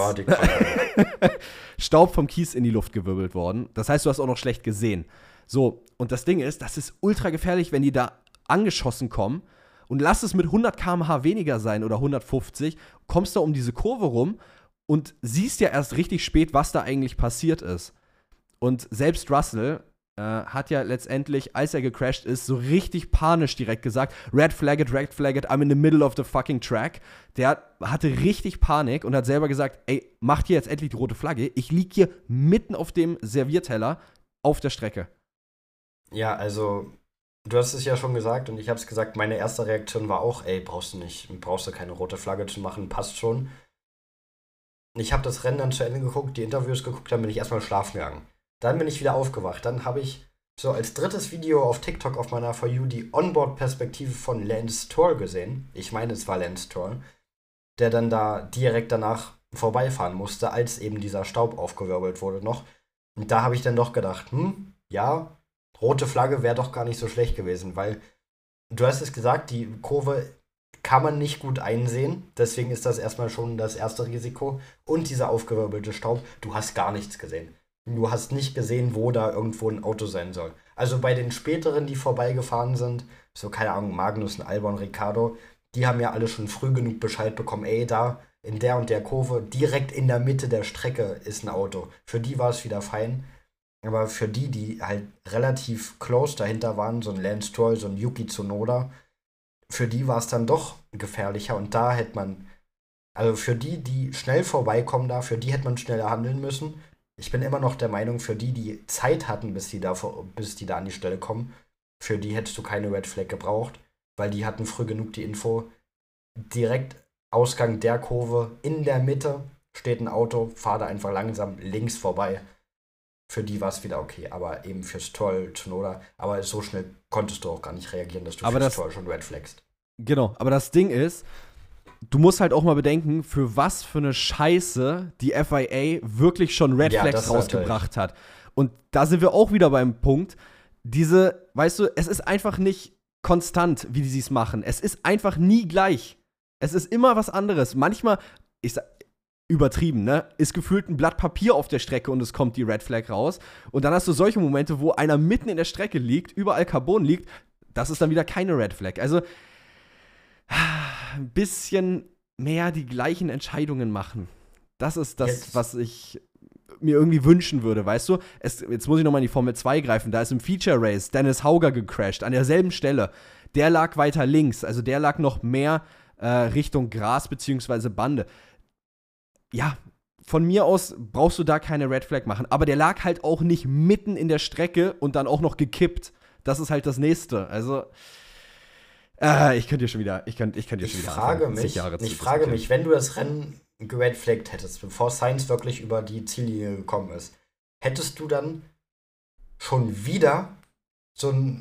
Staub vom Kies in die Luft gewirbelt worden. Das heißt, du hast auch noch schlecht gesehen. So, und das Ding ist, das ist ultra gefährlich, wenn die da angeschossen kommen und lass es mit 100 km/h weniger sein oder 150, kommst da um diese Kurve rum und siehst ja erst richtig spät, was da eigentlich passiert ist. Und selbst Russell hat ja letztendlich, als er gecrashed ist, so richtig panisch direkt gesagt, Red flag it, I'm in the middle of the fucking track. Der hatte richtig Panik und hat selber gesagt, ey, macht hier jetzt endlich die rote Flagge. Ich lieg hier mitten auf dem Servierteller auf der Strecke. Ja, also, du hast es ja schon gesagt und ich habe es gesagt, meine erste Reaktion war auch, ey, brauchst du keine rote Flagge zu machen, passt schon. Ich habe das Rennen dann zu Ende geguckt, die Interviews geguckt, dann bin ich erstmal schlafen gegangen. Dann bin ich wieder aufgewacht. Dann habe ich so als drittes Video auf TikTok auf meiner For You die Onboard-Perspektive von Lance Stroll gesehen. Ich meine, es war Lance Stroll, der dann da direkt danach vorbeifahren musste, als eben dieser Staub aufgewirbelt wurde noch. Und da habe ich dann doch gedacht, ja, rote Flagge wäre doch gar nicht so schlecht gewesen, weil du hast es gesagt, die Kurve kann man nicht gut einsehen. Deswegen ist das erstmal schon das erste Risiko. Und dieser aufgewirbelte Staub, du hast gar nichts gesehen. Du hast nicht gesehen, wo da irgendwo ein Auto sein soll. Also bei den späteren, die vorbeigefahren sind, so keine Ahnung, Magnussen, Albon, Ricciardo, die haben ja alle schon früh genug Bescheid bekommen, ey, da in der und der Kurve, direkt in der Mitte der Strecke ist ein Auto. Für die war es wieder fein. Aber für die halt relativ close dahinter waren, so ein Lance Stroll, so ein Yuki Tsunoda, für die war es dann doch gefährlicher. Und da hätte man, also für die schnell vorbeikommen da, für die hätte man schneller handeln müssen. Ich bin immer noch der Meinung, für die Zeit hatten, bis die da an die Stelle kommen, für die hättest du keine Red Flag gebraucht, weil die hatten früh genug die Info. Direkt Ausgang der Kurve, in der Mitte steht ein Auto, fahr da einfach langsam links vorbei. Für die war es wieder okay, aber eben für Stroll, Tsunoda, aber so schnell konntest du auch gar nicht reagieren, dass du für Stroll schon Red Flagst. Genau, aber das Ding ist, du musst halt auch mal bedenken, für was für eine Scheiße die FIA wirklich schon Red Flags rausgebracht hat. Und da sind wir auch wieder beim Punkt, weißt du, es ist einfach nicht konstant, wie sie es machen. Es ist einfach nie gleich. Es ist immer was anderes. Manchmal, übertrieben, ne, ist gefühlt ein Blatt Papier auf der Strecke und es kommt die Red Flag raus. Und dann hast du solche Momente, wo einer mitten in der Strecke liegt, überall Carbon liegt, das ist dann wieder keine Red Flag. Also, ein bisschen mehr die gleichen Entscheidungen machen. Das ist das, was ich mir irgendwie wünschen würde, weißt du? Jetzt muss ich nochmal in die Formel 2 greifen. Da ist im Feature Race Dennis Hauger gecrashed, an derselben Stelle. Der lag weiter links, also der lag noch mehr Richtung Gras bzw. Bande. Ja, von mir aus brauchst du da keine Red Flag machen. Aber der lag halt auch nicht mitten in der Strecke und dann auch noch gekippt. Das ist halt das Nächste. Also ich könnte dir schon wieder Ich frage mich, wenn du das Rennen geredflaggt hättest, bevor Sainz wirklich über die Ziellinie gekommen ist, hättest du dann schon wieder so ein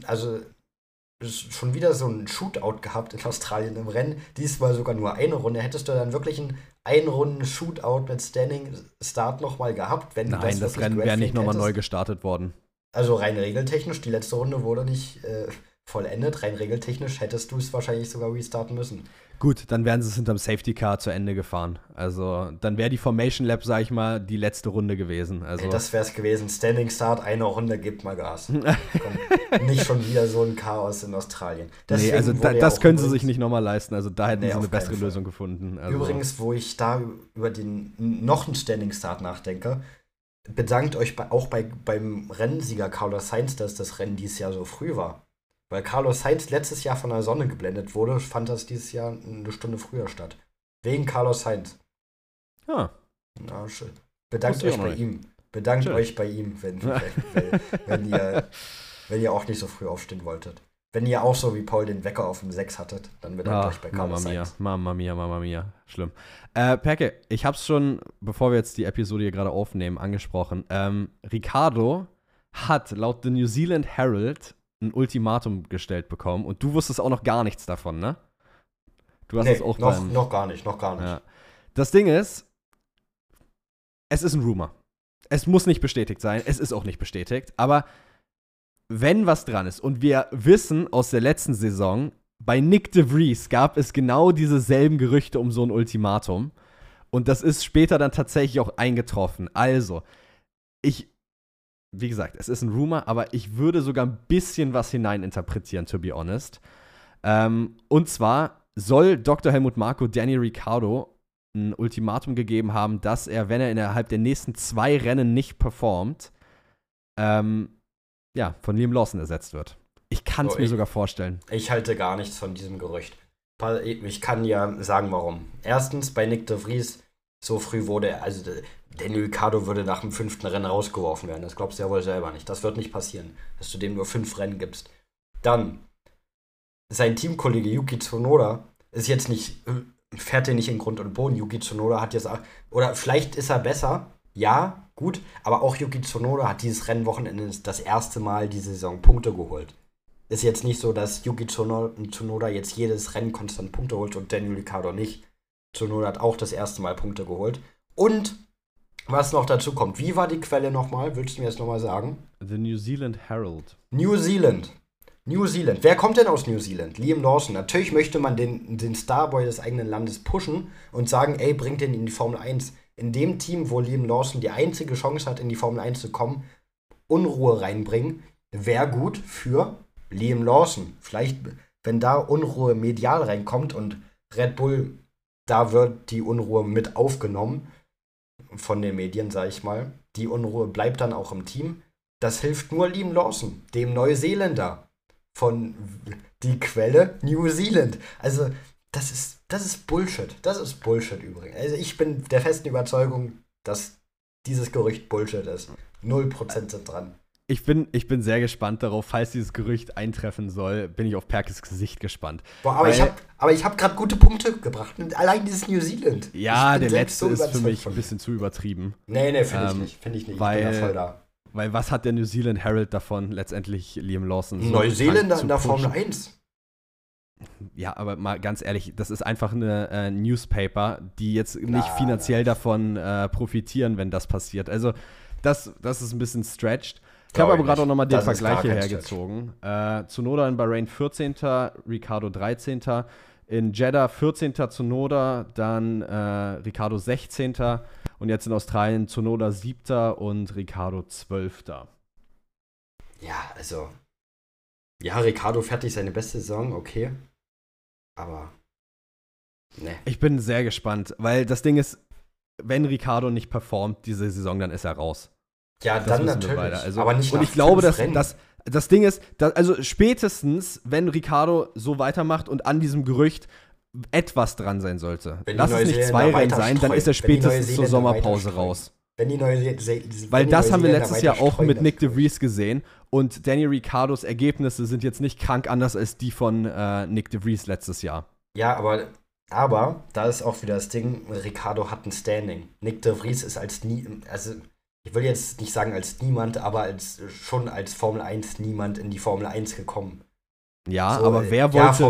Shootout gehabt in Australien im Rennen, diesmal sogar nur eine Runde, hättest du dann wirklich ein Ein-Runden-Shootout mit Standing Start nochmal gehabt, wenn du Nein, das Rennen wäre nicht nochmal neu gestartet worden. Also rein regeltechnisch, die letzte Runde wurde nicht vollendet. Rein regeltechnisch hättest du es wahrscheinlich sogar restarten müssen. Gut, dann wären sie es hinterm Safety Car zu Ende gefahren. Also dann wäre die Formation Lap, sag ich mal, die letzte Runde gewesen. Also das wäre es gewesen. Standing Start, eine Runde, gibt mal Gas. Nicht schon wieder so ein Chaos in Australien. Deswegen nee, also das können sie sich nicht nochmal leisten. Also da hätten sie eine bessere Lösung gefunden. Also. Übrigens, wo ich da über noch einen Standing Start nachdenke, bedankt euch beim Rennsieger Carlos Sainz, dass das Rennen dieses Jahr so früh war. Weil Carlos Sainz letztes Jahr von der Sonne geblendet wurde, fand das dieses Jahr eine Stunde früher statt. Wegen Carlos Sainz. Ja. Na, schön. Bedankt euch bei ihm. Bedankt euch bei ihm, wenn ihr auch nicht so früh aufstehen wolltet. Wenn ihr auch so wie Paul den Wecker auf dem 6 hattet, dann bedankt euch bei Carlos Sainz. Mamma mia. Schlimm. Perke, ich hab's schon, bevor wir jetzt die Episode hier gerade aufnehmen, angesprochen. Ricciardo hat laut The New Zealand Herald ein Ultimatum gestellt bekommen und du wusstest auch noch gar nichts davon, ne? Du hast es auch noch gar nicht. Ja. Das Ding ist, es ist ein Rumor. Es muss nicht bestätigt sein, es ist auch nicht bestätigt, aber wenn was dran ist und wir wissen aus der letzten Saison, bei Nick de Vries gab es genau dieselben Gerüchte um so ein Ultimatum und das ist später dann tatsächlich auch eingetroffen. Also, wie gesagt, es ist ein Rumor, aber ich würde sogar ein bisschen was hineininterpretieren, to be honest. Und zwar soll Dr. Helmut Marko Danny Ricciardo ein Ultimatum gegeben haben, dass er, wenn er innerhalb der nächsten 2 Rennen nicht performt, von Liam Lawson ersetzt wird. Ich kann es mir sogar vorstellen. Ich halte gar nichts von diesem Gerücht. Ich kann ja sagen, warum. Erstens, bei Nick de Vries, so früh wurde er, also Daniel Ricciardo würde nach dem 5. Rennen rausgeworfen werden. Das glaubst du ja wohl selber nicht. Das wird nicht passieren, dass du dem nur 5 Rennen gibst. Dann, sein Teamkollege Yuki Tsunoda ist jetzt nicht, fährt er nicht in Grund und Boden. Yuki Tsunoda hat jetzt, oder vielleicht ist er besser, ja, gut, aber auch Yuki Tsunoda hat dieses Rennwochenende das erste Mal diese Saison Punkte geholt. Ist jetzt nicht so, dass Yuki Tsunoda jetzt jedes Rennen konstant Punkte holt und Daniel Ricciardo nicht. Tsunoda hat auch das erste Mal Punkte geholt. Und was noch dazu kommt, wie war die Quelle nochmal? Willst du mir jetzt nochmal sagen? The New Zealand Herald. New Zealand. Wer kommt denn aus New Zealand? Liam Lawson. Natürlich möchte man den Starboy des eigenen Landes pushen und sagen, ey, bringt den in die Formel 1. In dem Team, wo Liam Lawson die einzige Chance hat, in die Formel 1 zu kommen, Unruhe reinbringen, wäre gut für Liam Lawson. Vielleicht, wenn da Unruhe medial reinkommt und Red Bull, da wird die Unruhe mit aufgenommen von den Medien, sag ich mal. Die Unruhe bleibt dann auch im Team. Das hilft nur Liam Lawson, dem Neuseeländer. Von die Quelle New Zealand. Also, das ist Bullshit. Das ist Bullshit übrigens. Also, ich bin der festen Überzeugung, dass dieses Gerücht Bullshit ist. 0% sind dran. Ich bin sehr gespannt darauf, falls dieses Gerücht eintreffen soll, bin ich auf Perkes Gesicht gespannt. Boah, aber ich hab gerade gute Punkte gebracht. Allein dieses New Zealand. Ja, der letzte ist für mich ein bisschen zu übertrieben. Nee, finde ich nicht. Finde ich nicht. Weil, ich bin da voll da. Weil was hat der New Zealand Herald davon, letztendlich Liam Lawson so Neuseeländer in der Formel 1. Ja, aber mal ganz ehrlich, das ist einfach eine Newspaper, die jetzt nicht finanziell davon profitieren, wenn das passiert. Also das ist ein bisschen stretched. Ich habe aber gerade auch nochmal den Vergleich hierher gezogen. Tsunoda in Bahrain 14., Ricciardo 13., in Jeddah 14. Tsunoda, dann Ricciardo 16. und jetzt in Australien Tsunoda 7. und Ricciardo 12. Ja, also ja, Ricciardo fertig seine beste Saison, okay. Aber ne. Ich bin sehr gespannt, weil das Ding ist, wenn Ricciardo nicht performt diese Saison, dann ist er raus. Ja, das dann natürlich. Also, aber nicht und ich glaube, dass das Ding ist, also spätestens, wenn Ricciardo so weitermacht und an diesem Gerücht etwas dran sein sollte, lass es nicht 2 Rennen sein, dann ist er spätestens zur Sommerpause raus. Weil das haben wir letztes Jahr auch mit Nick de Vries gesehen und Danny Ricciardos Ergebnisse sind jetzt nicht krank anders als die von Nick de Vries letztes Jahr. Ja, aber da ist auch wieder das Ding, Ricciardo hat ein Standing. Nick de Vries ist ich will jetzt nicht sagen als niemand, aber schon als Formel 1 niemand in die Formel 1 gekommen. Ja, so, aber wer wollte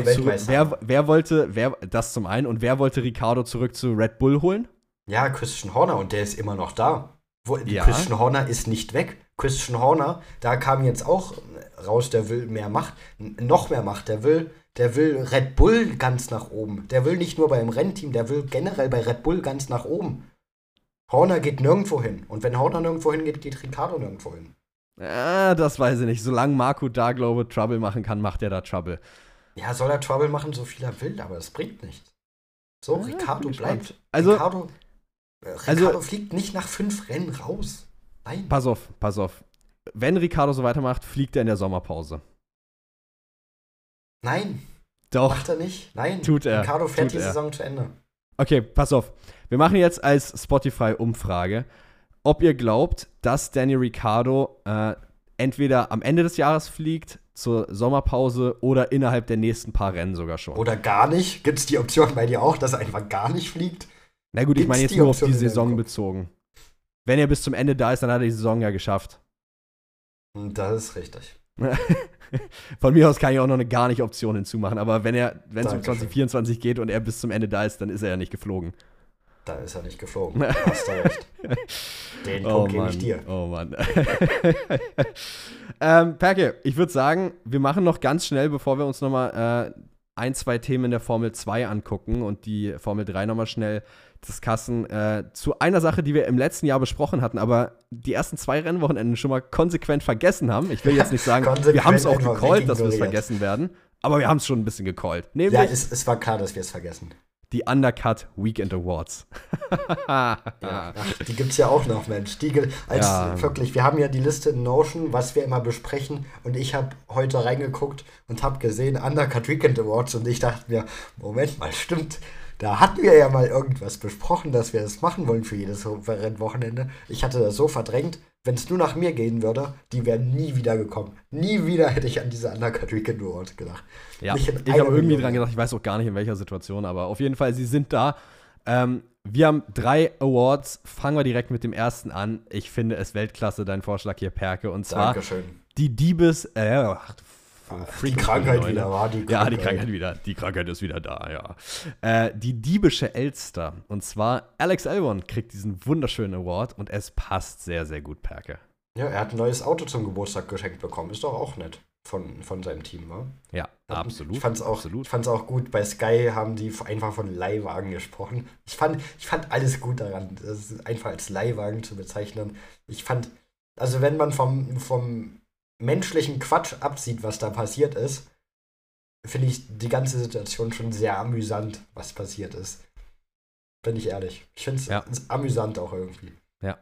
Ricciardo das zum einen und wer wollte Ricciardo zurück zu Red Bull holen? Ja, Christian Horner und der ist immer noch da. Christian Horner ist nicht weg. Christian Horner, da kam jetzt auch raus, der will mehr Macht, noch mehr Macht. Der will Red Bull ganz nach oben. Der will nicht nur beim Rennteam, der will generell bei Red Bull ganz nach oben. Horner geht nirgendwo hin. Und wenn Horner nirgendwo hingeht, geht Ricciardo nirgendwo hin. Das weiß ich nicht. Solange Marco da, glaube ich, Trouble machen kann, macht er da Trouble. Ja, soll er Trouble machen, so viel er will, aber es bringt nichts. So, Ricciardo bleibt. Also, Ricciardo fliegt nicht nach 5 Rennen raus. Nein. Pass auf. Wenn Ricciardo so weitermacht, fliegt er in der Sommerpause. Nein. Doch. Macht er nicht? Nein. Tut er. Ricciardo fährt die Saison zu Ende. Okay, pass auf. Wir machen jetzt als Spotify-Umfrage. ob ihr glaubt, dass Danny Ricciardo entweder am Ende des Jahres fliegt, zur Sommerpause oder innerhalb der nächsten paar Rennen sogar schon. Oder gar nicht. Gibt es die Option bei dir auch, dass er einfach gar nicht fliegt? Na gut, ich meine jetzt nur auf die Saison bezogen. Wenn er bis zum Ende da ist, dann hat er die Saison ja geschafft. Das ist richtig. Von mir aus kann ich auch noch eine gar nicht Option hinzumachen, aber wenn es um 2024 geht und er bis zum Ende da ist, dann ist er ja nicht geflogen. Da ist er nicht geflogen. Hast du recht. Den Punkt gebe ich dir. Oh Mann. Perke, ich würde sagen, wir machen noch ganz schnell, bevor wir uns nochmal 1-2 Themen in der Formel 2 angucken und die Formel 3 nochmal schnell discussen, zu einer Sache, die wir im letzten Jahr besprochen hatten, aber die ersten 2 Rennwochenenden schon mal konsequent vergessen haben. Ich will jetzt nicht sagen, wir haben es auch gecallt, dass wir es vergessen werden, aber wir haben es schon ein bisschen gecallt. Nämlich ja, es war klar, dass wir es vergessen. Die Undercut Weekend Awards. Ja, die gibt's ja auch noch, Mensch. Wirklich, wir haben ja die Liste in Notion, was wir immer besprechen, und ich habe heute reingeguckt und habe gesehen Undercut Weekend Awards und ich dachte mir, Moment mal, stimmt, da hatten wir ja mal irgendwas besprochen, dass wir das machen wollen für jedes Rennwochenende. Ich hatte das so verdrängt, wenn es nur nach mir gehen würde, die wären nie wieder gekommen. Nie wieder hätte ich an diese Undercut Weekend Awards gedacht. Ja, ich habe irgendwie dran gedacht, ich weiß auch gar nicht in welcher Situation, aber auf jeden Fall, sie sind da. Wir haben 3 Awards, fangen wir direkt mit dem ersten an. Ich finde es Weltklasse, dein Vorschlag hier, Perke, und zwar Dankeschön. Die Krankheit wieder war die Krankheit. Ja, die Krankheit wieder. Die Krankheit ist wieder da, ja. Die diebische Elster. Und zwar Alex Albon kriegt diesen wunderschönen Award und es passt sehr, sehr gut, Perke. Ja, er hat ein neues Auto zum Geburtstag geschenkt bekommen. Ist doch auch nett von seinem Team, wa? Ja, absolut. Ich fand's auch gut. Bei Sky haben die einfach von Leihwagen gesprochen. Ich fand alles gut daran, das einfach als Leihwagen zu bezeichnen. Ich fand, also wenn man vom menschlichen Quatsch absieht, was da passiert ist, finde ich die ganze Situation schon sehr amüsant, was passiert ist. Bin ich ehrlich. Ich finde es amüsant auch irgendwie. Ja.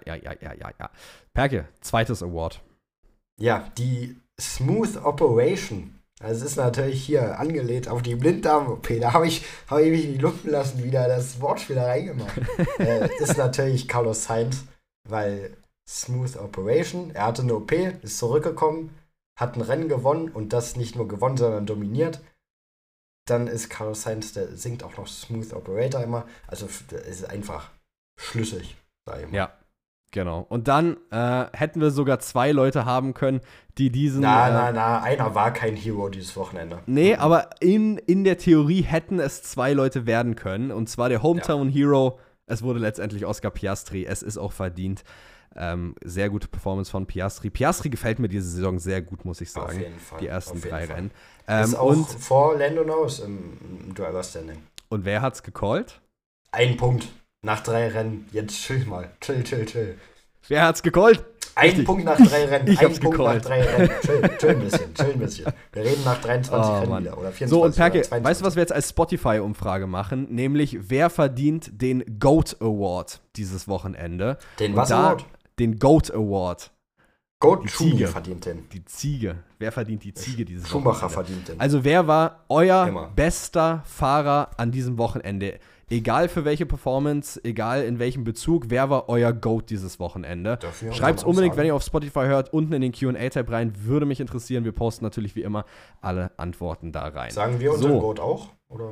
Perke, zweites Award. Ja, die Smooth Operation. Also es ist natürlich hier angelehnt auf die Blinddarm-OP. Da habe ich mich nicht lumpen lassen, wieder das Wortspiel da reingemacht. Ist natürlich Carlos Sainz, weil Smooth Operation. Er hatte eine OP, ist zurückgekommen, hat ein Rennen gewonnen und das nicht nur gewonnen, sondern dominiert. Dann ist Carlos Sainz, der singt auch noch Smooth Operator immer. Also das ist einfach schlüssig, sag ich mal. Ja, genau. Und dann hätten wir sogar 2 Leute haben können, die diesen... einer war kein Hero dieses Wochenende. Nee, aber in der Theorie hätten es 2 Leute werden können. Und zwar der Hometown Hero. Es wurde letztendlich Oscar Piastri. Es ist auch verdient. Sehr gute Performance von Piastri. Piastri gefällt mir diese Saison sehr gut, muss ich sagen. Auf jeden Fall. Die ersten 3 Rennen. Ist auch vor Lando Norris im Driver Standing. Und wer hat's gecallt? 1 Punkt nach 3 Rennen. Jetzt chill mal. Chill. Wer hat's gecallt? 1 Punkt nach 3 Rennen. Ich hab's Punkt gecallt. nach 3 Rennen. Chill ein bisschen. Wir reden nach 23 Rennen wieder. Oder 24. So, und Perke, oder 22. weißt du, was wir jetzt als Spotify-Umfrage machen? Nämlich, wer verdient den GOAT Award dieses Wochenende? Den was Award? Den GOAT Award. Goat Schumi verdient den. Die Ziege. Wer verdient die Ziege dieses Schumacher Wochenende? verdient den. Also wer war euer Immer. bester Fahrer an diesem Wochenende? Egal für welche Performance, egal in welchem Bezug, wer war euer GOAT dieses Wochenende? Schreibt es unbedingt, wenn ihr auf Spotify hört, unten in den Q&A-Tab rein. Würde mich interessieren. Wir posten natürlich wie immer alle Antworten da rein. Sagen wir unseren GOAT auch? Oder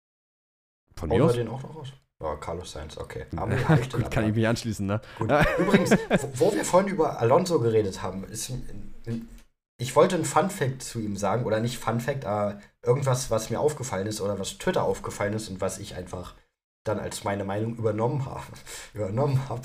von mir aus? den auch noch aus? Ja, Carlos Sainz, okay. Gut, kann ich mich anschließen, ne? Gut. Übrigens, wo wir vorhin über Alonso geredet haben, ich wollte ein Fun-Fact zu ihm sagen, oder nicht Fun-Fact, aber irgendwas, was mir aufgefallen ist oder was Twitter aufgefallen ist und was ich einfach dann als meine Meinung übernommen habe.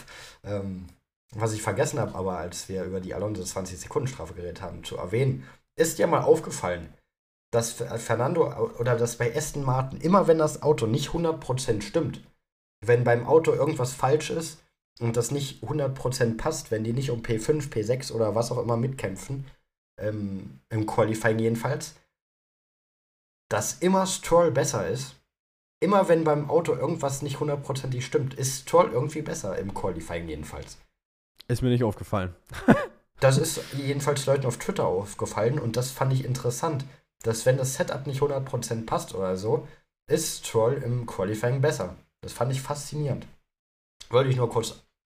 Was ich vergessen habe, aber als wir über die Alonso 20-Sekunden-Strafe geredet haben, zu erwähnen, ist dir mal aufgefallen, dass Fernando oder dass bei Aston Martin, immer wenn das Auto nicht 100% stimmt, wenn beim Auto irgendwas falsch ist und das nicht 100% passt, wenn die nicht um P5, P6 oder was auch immer mitkämpfen, im Qualifying jedenfalls, dass immer Stroll besser ist. Immer wenn beim Auto irgendwas nicht 100% stimmt, ist Stroll irgendwie besser im Qualifying jedenfalls. Ist mir nicht aufgefallen. Das ist jedenfalls Leuten auf Twitter aufgefallen und das fand ich interessant, dass wenn das Setup nicht 100% passt oder so, ist Stroll im Qualifying besser. Das fand ich faszinierend. Wollte ich nur kurz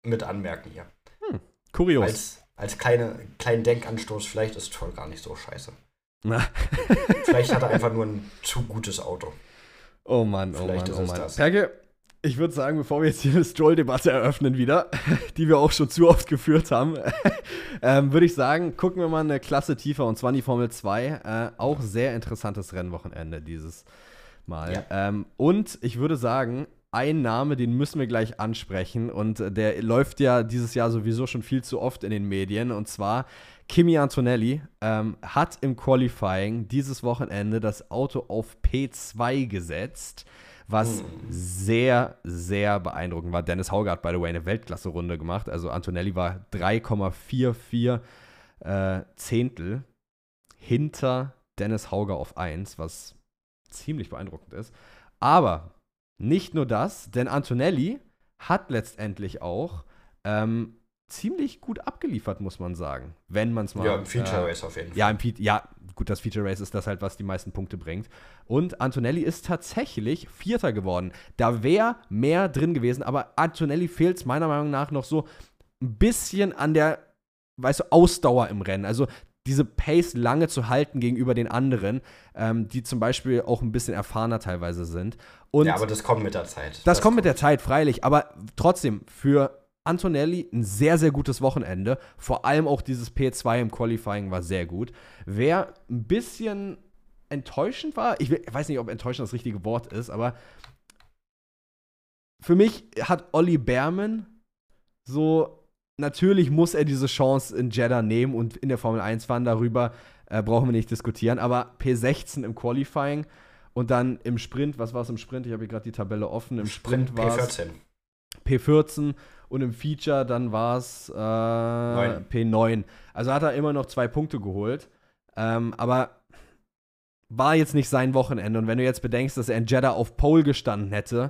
mit anmerken hier. Kurios. Als kleinen Denkanstoß, vielleicht ist Stroll gar nicht so scheiße. Na. Vielleicht hat er einfach nur ein zu gutes Auto. Oh Mann. Das. Perke, ich würde sagen, bevor wir jetzt hier eine Stroll-Debatte eröffnen wieder, die wir auch schon zu oft geführt haben, würde ich sagen, gucken wir mal eine Klasse tiefer, und zwar in die Formel 2. Auch sehr interessantes Rennwochenende dieses Mal. Ja. Und ich würde sagen, ein Name, den müssen wir gleich ansprechen, und der läuft ja dieses Jahr sowieso schon viel zu oft in den Medien, und zwar Kimi Antonelli hat im Qualifying dieses Wochenende das Auto auf P2 gesetzt, was sehr, sehr beeindruckend war. Dennis Hauger hat, by the way, eine Weltklasse-Runde gemacht. Also Antonelli war 3,44 Zehntel hinter Dennis Hauger auf 1, was ziemlich beeindruckend ist. Aber nicht nur das, denn Antonelli hat letztendlich auch ziemlich gut abgeliefert, muss man sagen. Wenn man es mal. Ja, im Feature Race auf jeden Fall. Ja, gut, das Feature Race ist das halt, was die meisten Punkte bringt. Und Antonelli ist tatsächlich Vierter geworden. Da wäre mehr drin gewesen, aber Antonelli fehlt es meiner Meinung nach noch so ein bisschen an der, Ausdauer im Rennen. Also diese Pace lange zu halten gegenüber den anderen, die zum Beispiel auch ein bisschen erfahrener teilweise sind. Und ja, aber das kommt mit der Zeit. Das kommt mit der Zeit, freilich. Aber trotzdem, für Antonelli ein sehr, sehr gutes Wochenende. Vor allem auch dieses P2 im Qualifying war sehr gut. Wer ein bisschen enttäuschend war, ich weiß nicht, ob enttäuschend das richtige Wort ist, aber für mich hat Olli Bearman natürlich muss er diese Chance in Jeddah nehmen und in der Formel 1 fahren, darüber brauchen wir nicht diskutieren, aber P16 im Qualifying und dann im Sprint, was war es im Sprint? Ich habe hier gerade die Tabelle offen. Im Sprint war es P14 und im Feature dann war es P9. Also hat er immer noch 2 Punkte geholt, aber war jetzt nicht sein Wochenende. Und wenn du jetzt bedenkst, dass er in Jeddah auf Pole gestanden hätte,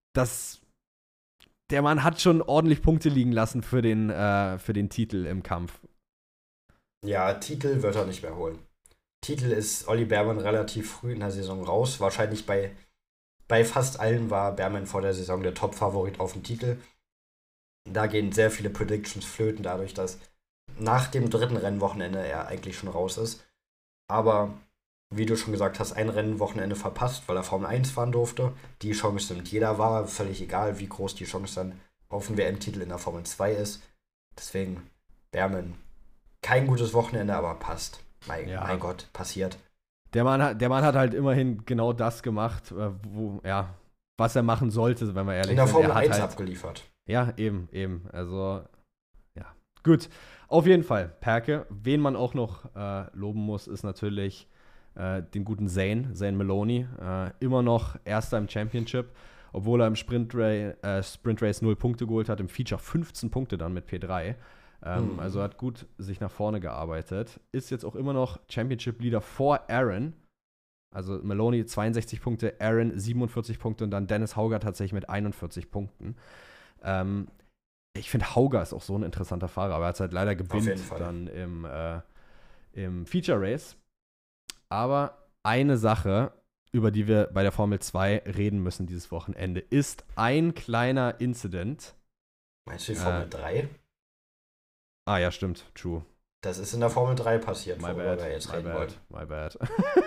der Mann hat schon ordentlich Punkte liegen lassen für den Titel im Kampf. Ja, Titel wird er nicht mehr holen. Titel ist Olli Bearman relativ früh in der Saison raus. Wahrscheinlich bei fast allen war Bearman vor der Saison der Top-Favorit auf den Titel. Da gehen sehr viele Predictions flöten, dadurch, dass nach dem 3. Rennwochenende er eigentlich schon raus ist. Aber wie du schon gesagt hast, ein Rennwochenende verpasst, weil er Formel 1 fahren durfte. Die Chance nimmt jeder wahr, völlig egal, wie groß die Chance dann auf einen WM-Titel in der Formel 2 ist. Deswegen, Bearman, kein gutes Wochenende, aber passt. Mein Gott, passiert. Der Mann hat halt immerhin genau das gemacht, was er machen sollte, wenn wir ehrlich sind. In der Formel 1 abgeliefert. Ja, eben. Also, ja. Gut, auf jeden Fall, Perke. Wen man auch noch loben muss, ist natürlich den guten Zane Maloney. Immer noch Erster im Championship, obwohl er im Sprint Race 0 Punkte geholt hat, im Feature 15 Punkte dann mit P3. Also hat gut sich nach vorne gearbeitet. Ist jetzt auch immer noch Championship-Leader vor Aaron. Also Maloney 62 Punkte, Aaron 47 Punkte und dann Dennis Hauger tatsächlich mit 41 Punkten. Ich finde, Hauger ist auch so ein interessanter Fahrer, aber er hat halt leider gewinnt dann im Feature Race. Aber eine Sache, über die wir bei der Formel 2 reden müssen dieses Wochenende, ist ein kleiner Incident. Meinst du die Formel 3? Ah ja, stimmt, true. Das ist in der Formel 3 passiert, my worüber wir jetzt reden wollen. My bad.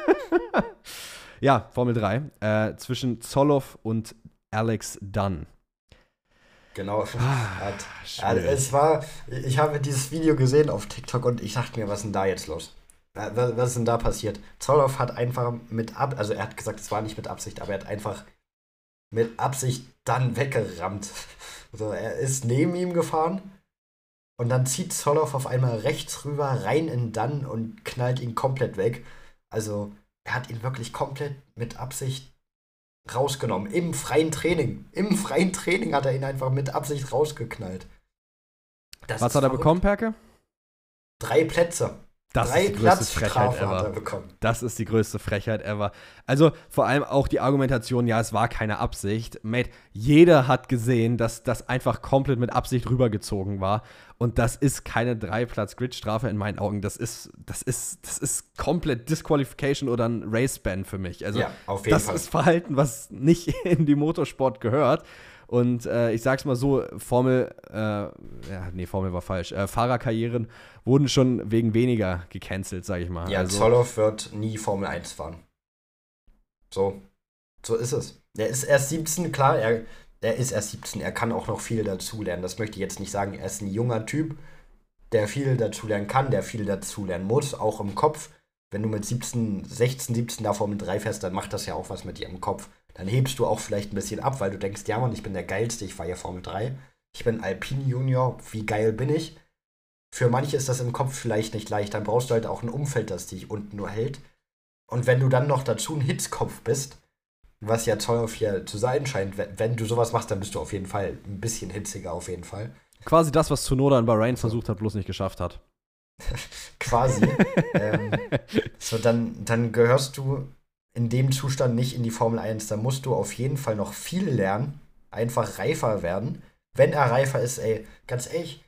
Ja, Formel 3. Zwischen Zolow und Alex Dunn. Genau. Ich habe dieses Video gesehen auf TikTok und ich dachte mir, was ist denn da jetzt los? Was ist denn da passiert? Zolow hat einfach also er hat gesagt, es war nicht mit Absicht, aber er hat einfach mit Absicht dann weggerammt. Also er ist neben ihm gefahren und dann zieht Zolow auf einmal rechts rüber, rein in Dunn und knallt ihn komplett weg. Also er hat ihn wirklich komplett mit Absicht rausgenommen. Im freien Training. Im freien Training hat er ihn einfach mit Absicht rausgeknallt. Was hat er bekommen, Perke? 3 Plätze. Das ist die größte Frechheit ever. Das ist die größte Frechheit ever. Also vor allem auch die Argumentation, ja, es war keine Absicht. Mate, jeder hat gesehen, dass das einfach komplett mit Absicht rübergezogen war. Und das ist keine 3-Platz-Grid-Strafe in meinen Augen. Das ist komplett Disqualification oder ein Race-Ban für mich. Also ja, auf jeden Fall. Das ist Verhalten, was nicht in die Motorsport gehört. Und ich sag's mal so, Formel war falsch. Fahrerkarrieren wurden schon wegen weniger gecancelt, sag ich mal. Ja, also, Zollhoff wird nie Formel 1 fahren. So ist es. Er ist erst 17, klar, er ist erst 17, er kann auch noch viel dazulernen. Das möchte ich jetzt nicht sagen, er ist ein junger Typ, der viel dazulernen kann, der viel dazulernen muss, auch im Kopf. Wenn du mit 16, 17 da Formel 3 fährst, dann macht das ja auch was mit dir im Kopf. Dann hebst du auch vielleicht ein bisschen ab, weil du denkst, ja Mann, ich bin der Geilste, ich fahre ja Formel 3. Ich bin Alpine Junior, wie geil bin ich? Für manche ist das im Kopf vielleicht nicht leicht, dann brauchst du halt auch ein Umfeld, das dich unten nur hält. Und wenn du dann noch dazu ein Hitzkopf bist, was ja Zollhoff hier zu sein scheint, wenn du sowas machst, dann bist du auf jeden Fall ein bisschen hitziger auf jeden Fall. Quasi das, was Tsunoda in Bahrain versucht hat, bloß nicht geschafft hat. Quasi. Dann gehörst du in dem Zustand nicht in die Formel 1. Da musst du auf jeden Fall noch viel lernen, einfach reifer werden. Wenn er reifer ist, ey, ganz ehrlich,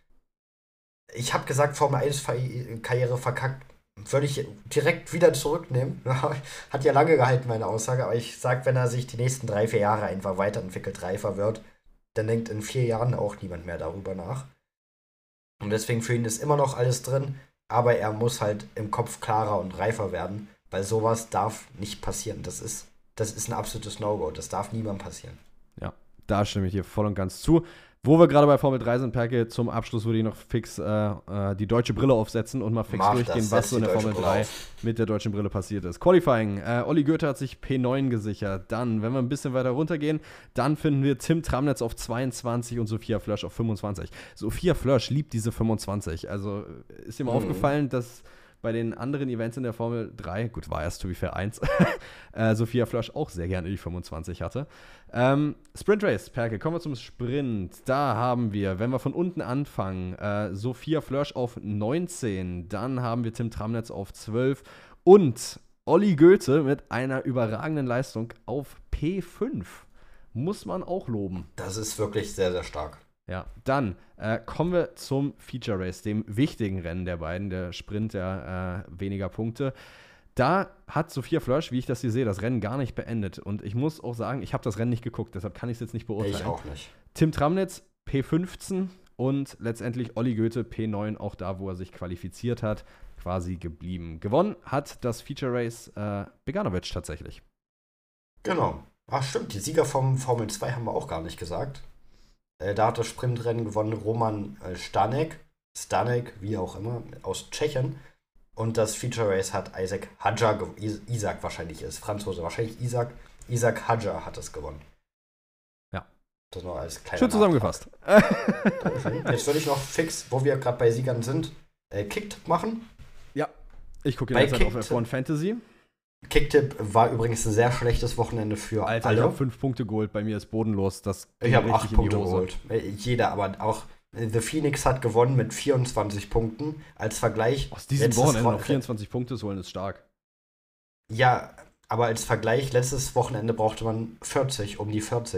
ich habe gesagt, Formel 1-Karriere verkackt, würde ich direkt wieder zurücknehmen. Hat ja lange gehalten, meine Aussage, aber ich sag, wenn er sich die nächsten 3-4 Jahre einfach weiterentwickelt, reifer wird, dann denkt in 4 Jahren auch niemand mehr darüber nach. Und deswegen für ihn ist immer noch alles drin, aber er muss halt im Kopf klarer und reifer werden, weil sowas darf nicht passieren. Das ist ein absolutes No-Go. Das darf niemandem passieren. Ja, da stimme ich dir voll und ganz zu. Wo wir gerade bei Formel 3 sind, Perke, zum Abschluss würde ich noch fix die deutsche Brille aufsetzen und mal fix durchgehen, was so in der Formel 3 mit der deutschen Brille passiert ist. Qualifying, Olli Goethe hat sich P9 gesichert. Dann, wenn wir ein bisschen weiter runtergehen, dann finden wir Tim Tramnitz auf 22 und Sophia Flörsch auf 25. Sophia Flörsch liebt diese 25. Also ist dir mal aufgefallen, dass bei den anderen Events in der Formel 3, gut, war erst to be fair 1, Sophia Flörsch auch sehr gerne die 25 hatte. Sprint Race, Perke, kommen wir zum Sprint. Da haben wir, wenn wir von unten anfangen, Sophia Flörsch auf 19, dann haben wir Tim Tramnitz auf 12 und Olli Goethe mit einer überragenden Leistung auf P5. Muss man auch loben. Das ist wirklich sehr, sehr stark. Ja, dann kommen wir zum Feature Race, dem wichtigen Rennen der beiden, der Sprint der weniger Punkte. Da hat Sophia Flörsch, wie ich das hier sehe, das Rennen gar nicht beendet. Und ich muss auch sagen, ich habe das Rennen nicht geguckt, deshalb kann ich es jetzt nicht beurteilen. Ich auch nicht. Tim Tramnitz P15 und letztendlich Olli Goethe P9, auch da, wo er sich qualifiziert hat, quasi geblieben. Gewonnen hat das Feature Race Beganovic tatsächlich. Genau. Ach stimmt, die Sieger vom Formel 2 haben wir auch gar nicht gesagt. Da hat das Sprintrennen gewonnen Roman Stanek, wie auch immer, aus Tschechien. Und das Feature Race hat Isaac Hadjar gewonnen. Isaac wahrscheinlich ist Franzose. Wahrscheinlich Isaac Hadjar hat es gewonnen. Ja. Das noch als kleiner schön zusammengefasst. Jetzt würde ich noch fix, wo wir gerade bei Siegern sind, Kicktipp machen. Ja, ich gucke jetzt auf F1 Fantasy. Kicktipp war übrigens ein sehr schlechtes Wochenende für Alter, alle. ich habe 5 Punkte geholt, bei mir ist bodenlos. Ich habe 8 Punkte geholt. Jeder, aber auch The Phoenix hat gewonnen mit 24 Punkten. Als Vergleich. Aus diesem Wochenende noch 24 Punkte zu holen, ist stark. Ja, aber als Vergleich, letztes Wochenende brauchte man 40, um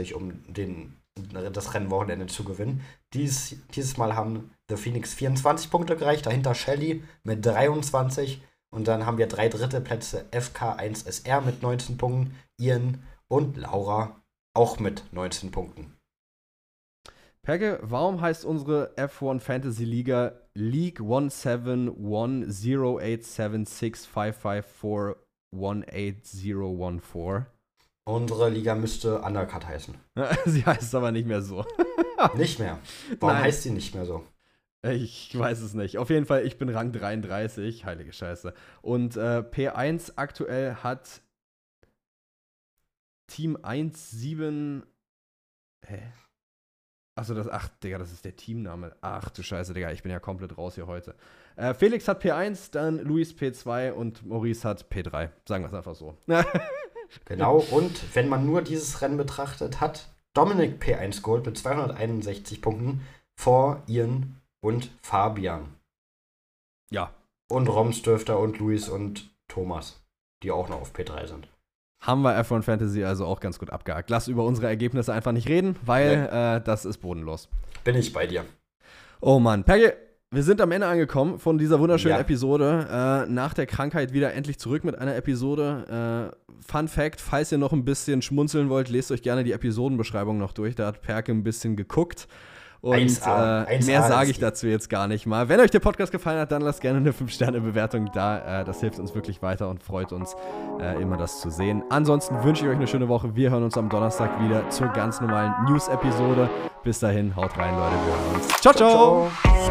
das Rennwochenende zu gewinnen. Dieses Mal haben The Phoenix 24 Punkte gereicht, dahinter Shelly mit 23. Und dann haben wir 3 dritte Plätze, FK1SR mit 19 Punkten, Ian und Laura auch mit 19 Punkten. Perke, warum heißt unsere F1 Fantasy Liga League 1717655418014? Unsere Liga müsste Undercut heißen. Sie heißt aber nicht mehr so. Nicht mehr? Warum heißt sie nicht mehr so? Ich weiß es nicht. Auf jeden Fall, ich bin Rang 33. Heilige Scheiße. Und P1 aktuell hat Team 17. Hä? Achso, Digga, das ist der Teamname. Ach du Scheiße, Digga, ich bin ja komplett raus hier heute. Felix hat P1, dann Luis P2 und Maurice hat P3. Sagen wir es einfach so. Genau, und wenn man nur dieses Rennen betrachtet, hat Dominik P1 geholt mit 261 Punkten vor Ian und Fabian. Ja. Und Romsdöfter und Luis und Thomas, die auch noch auf P3 sind. Haben wir F1 Fantasy also auch ganz gut abgehakt. Lass über unsere Ergebnisse einfach nicht reden, weil das ist bodenlos. Bin ich bei dir. Oh Mann. Perge, Wir sind am Ende angekommen von dieser wunderschönen Episode. Nach der Krankheit wieder endlich zurück mit einer Episode. Fun Fact, falls ihr noch ein bisschen schmunzeln wollt, lest euch gerne die Episodenbeschreibung noch durch. Da hat Perke ein bisschen geguckt. Und 1A mehr sage ich dazu jetzt gar nicht mal. Wenn euch der Podcast gefallen hat, dann lasst gerne eine 5-Sterne-Bewertung da. Das hilft uns wirklich weiter und freut uns, immer das zu sehen. Ansonsten wünsche ich euch eine schöne Woche. Wir hören uns am Donnerstag wieder zur ganz normalen News-Episode. Bis dahin, haut rein, Leute. Wir hören uns. Ciao, ciao.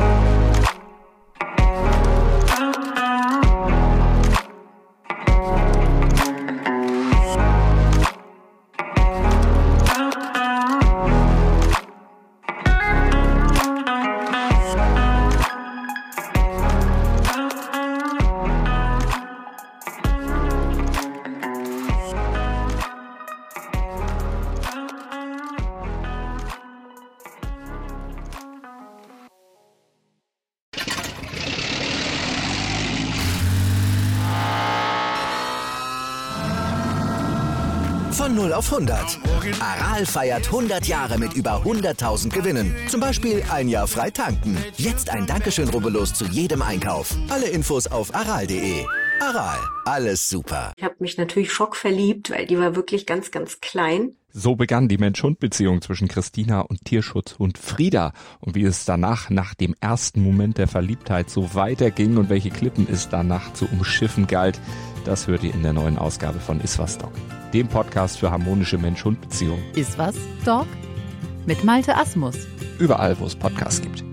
Von 0 auf 100. Aral feiert 100 Jahre mit über 100.000 Gewinnen. Zum Beispiel ein Jahr frei tanken. Jetzt ein Dankeschön, rubbellos zu jedem Einkauf. Alle Infos auf aral.de. Aral, alles super. Ich habe mich natürlich schockverliebt, weil die war wirklich ganz, ganz klein. So begann die Mensch-Hund-Beziehung zwischen Christina und Tierschutzhund Frieda. Und wie es danach, nach dem ersten Moment der Verliebtheit, so weiterging und welche Klippen es danach zu umschiffen galt, das hört ihr in der neuen Ausgabe von Iswas Dog, dem Podcast für harmonische Mensch-Hund-Beziehungen. Iswas Dog mit Malte Asmus. Überall, wo es Podcasts gibt.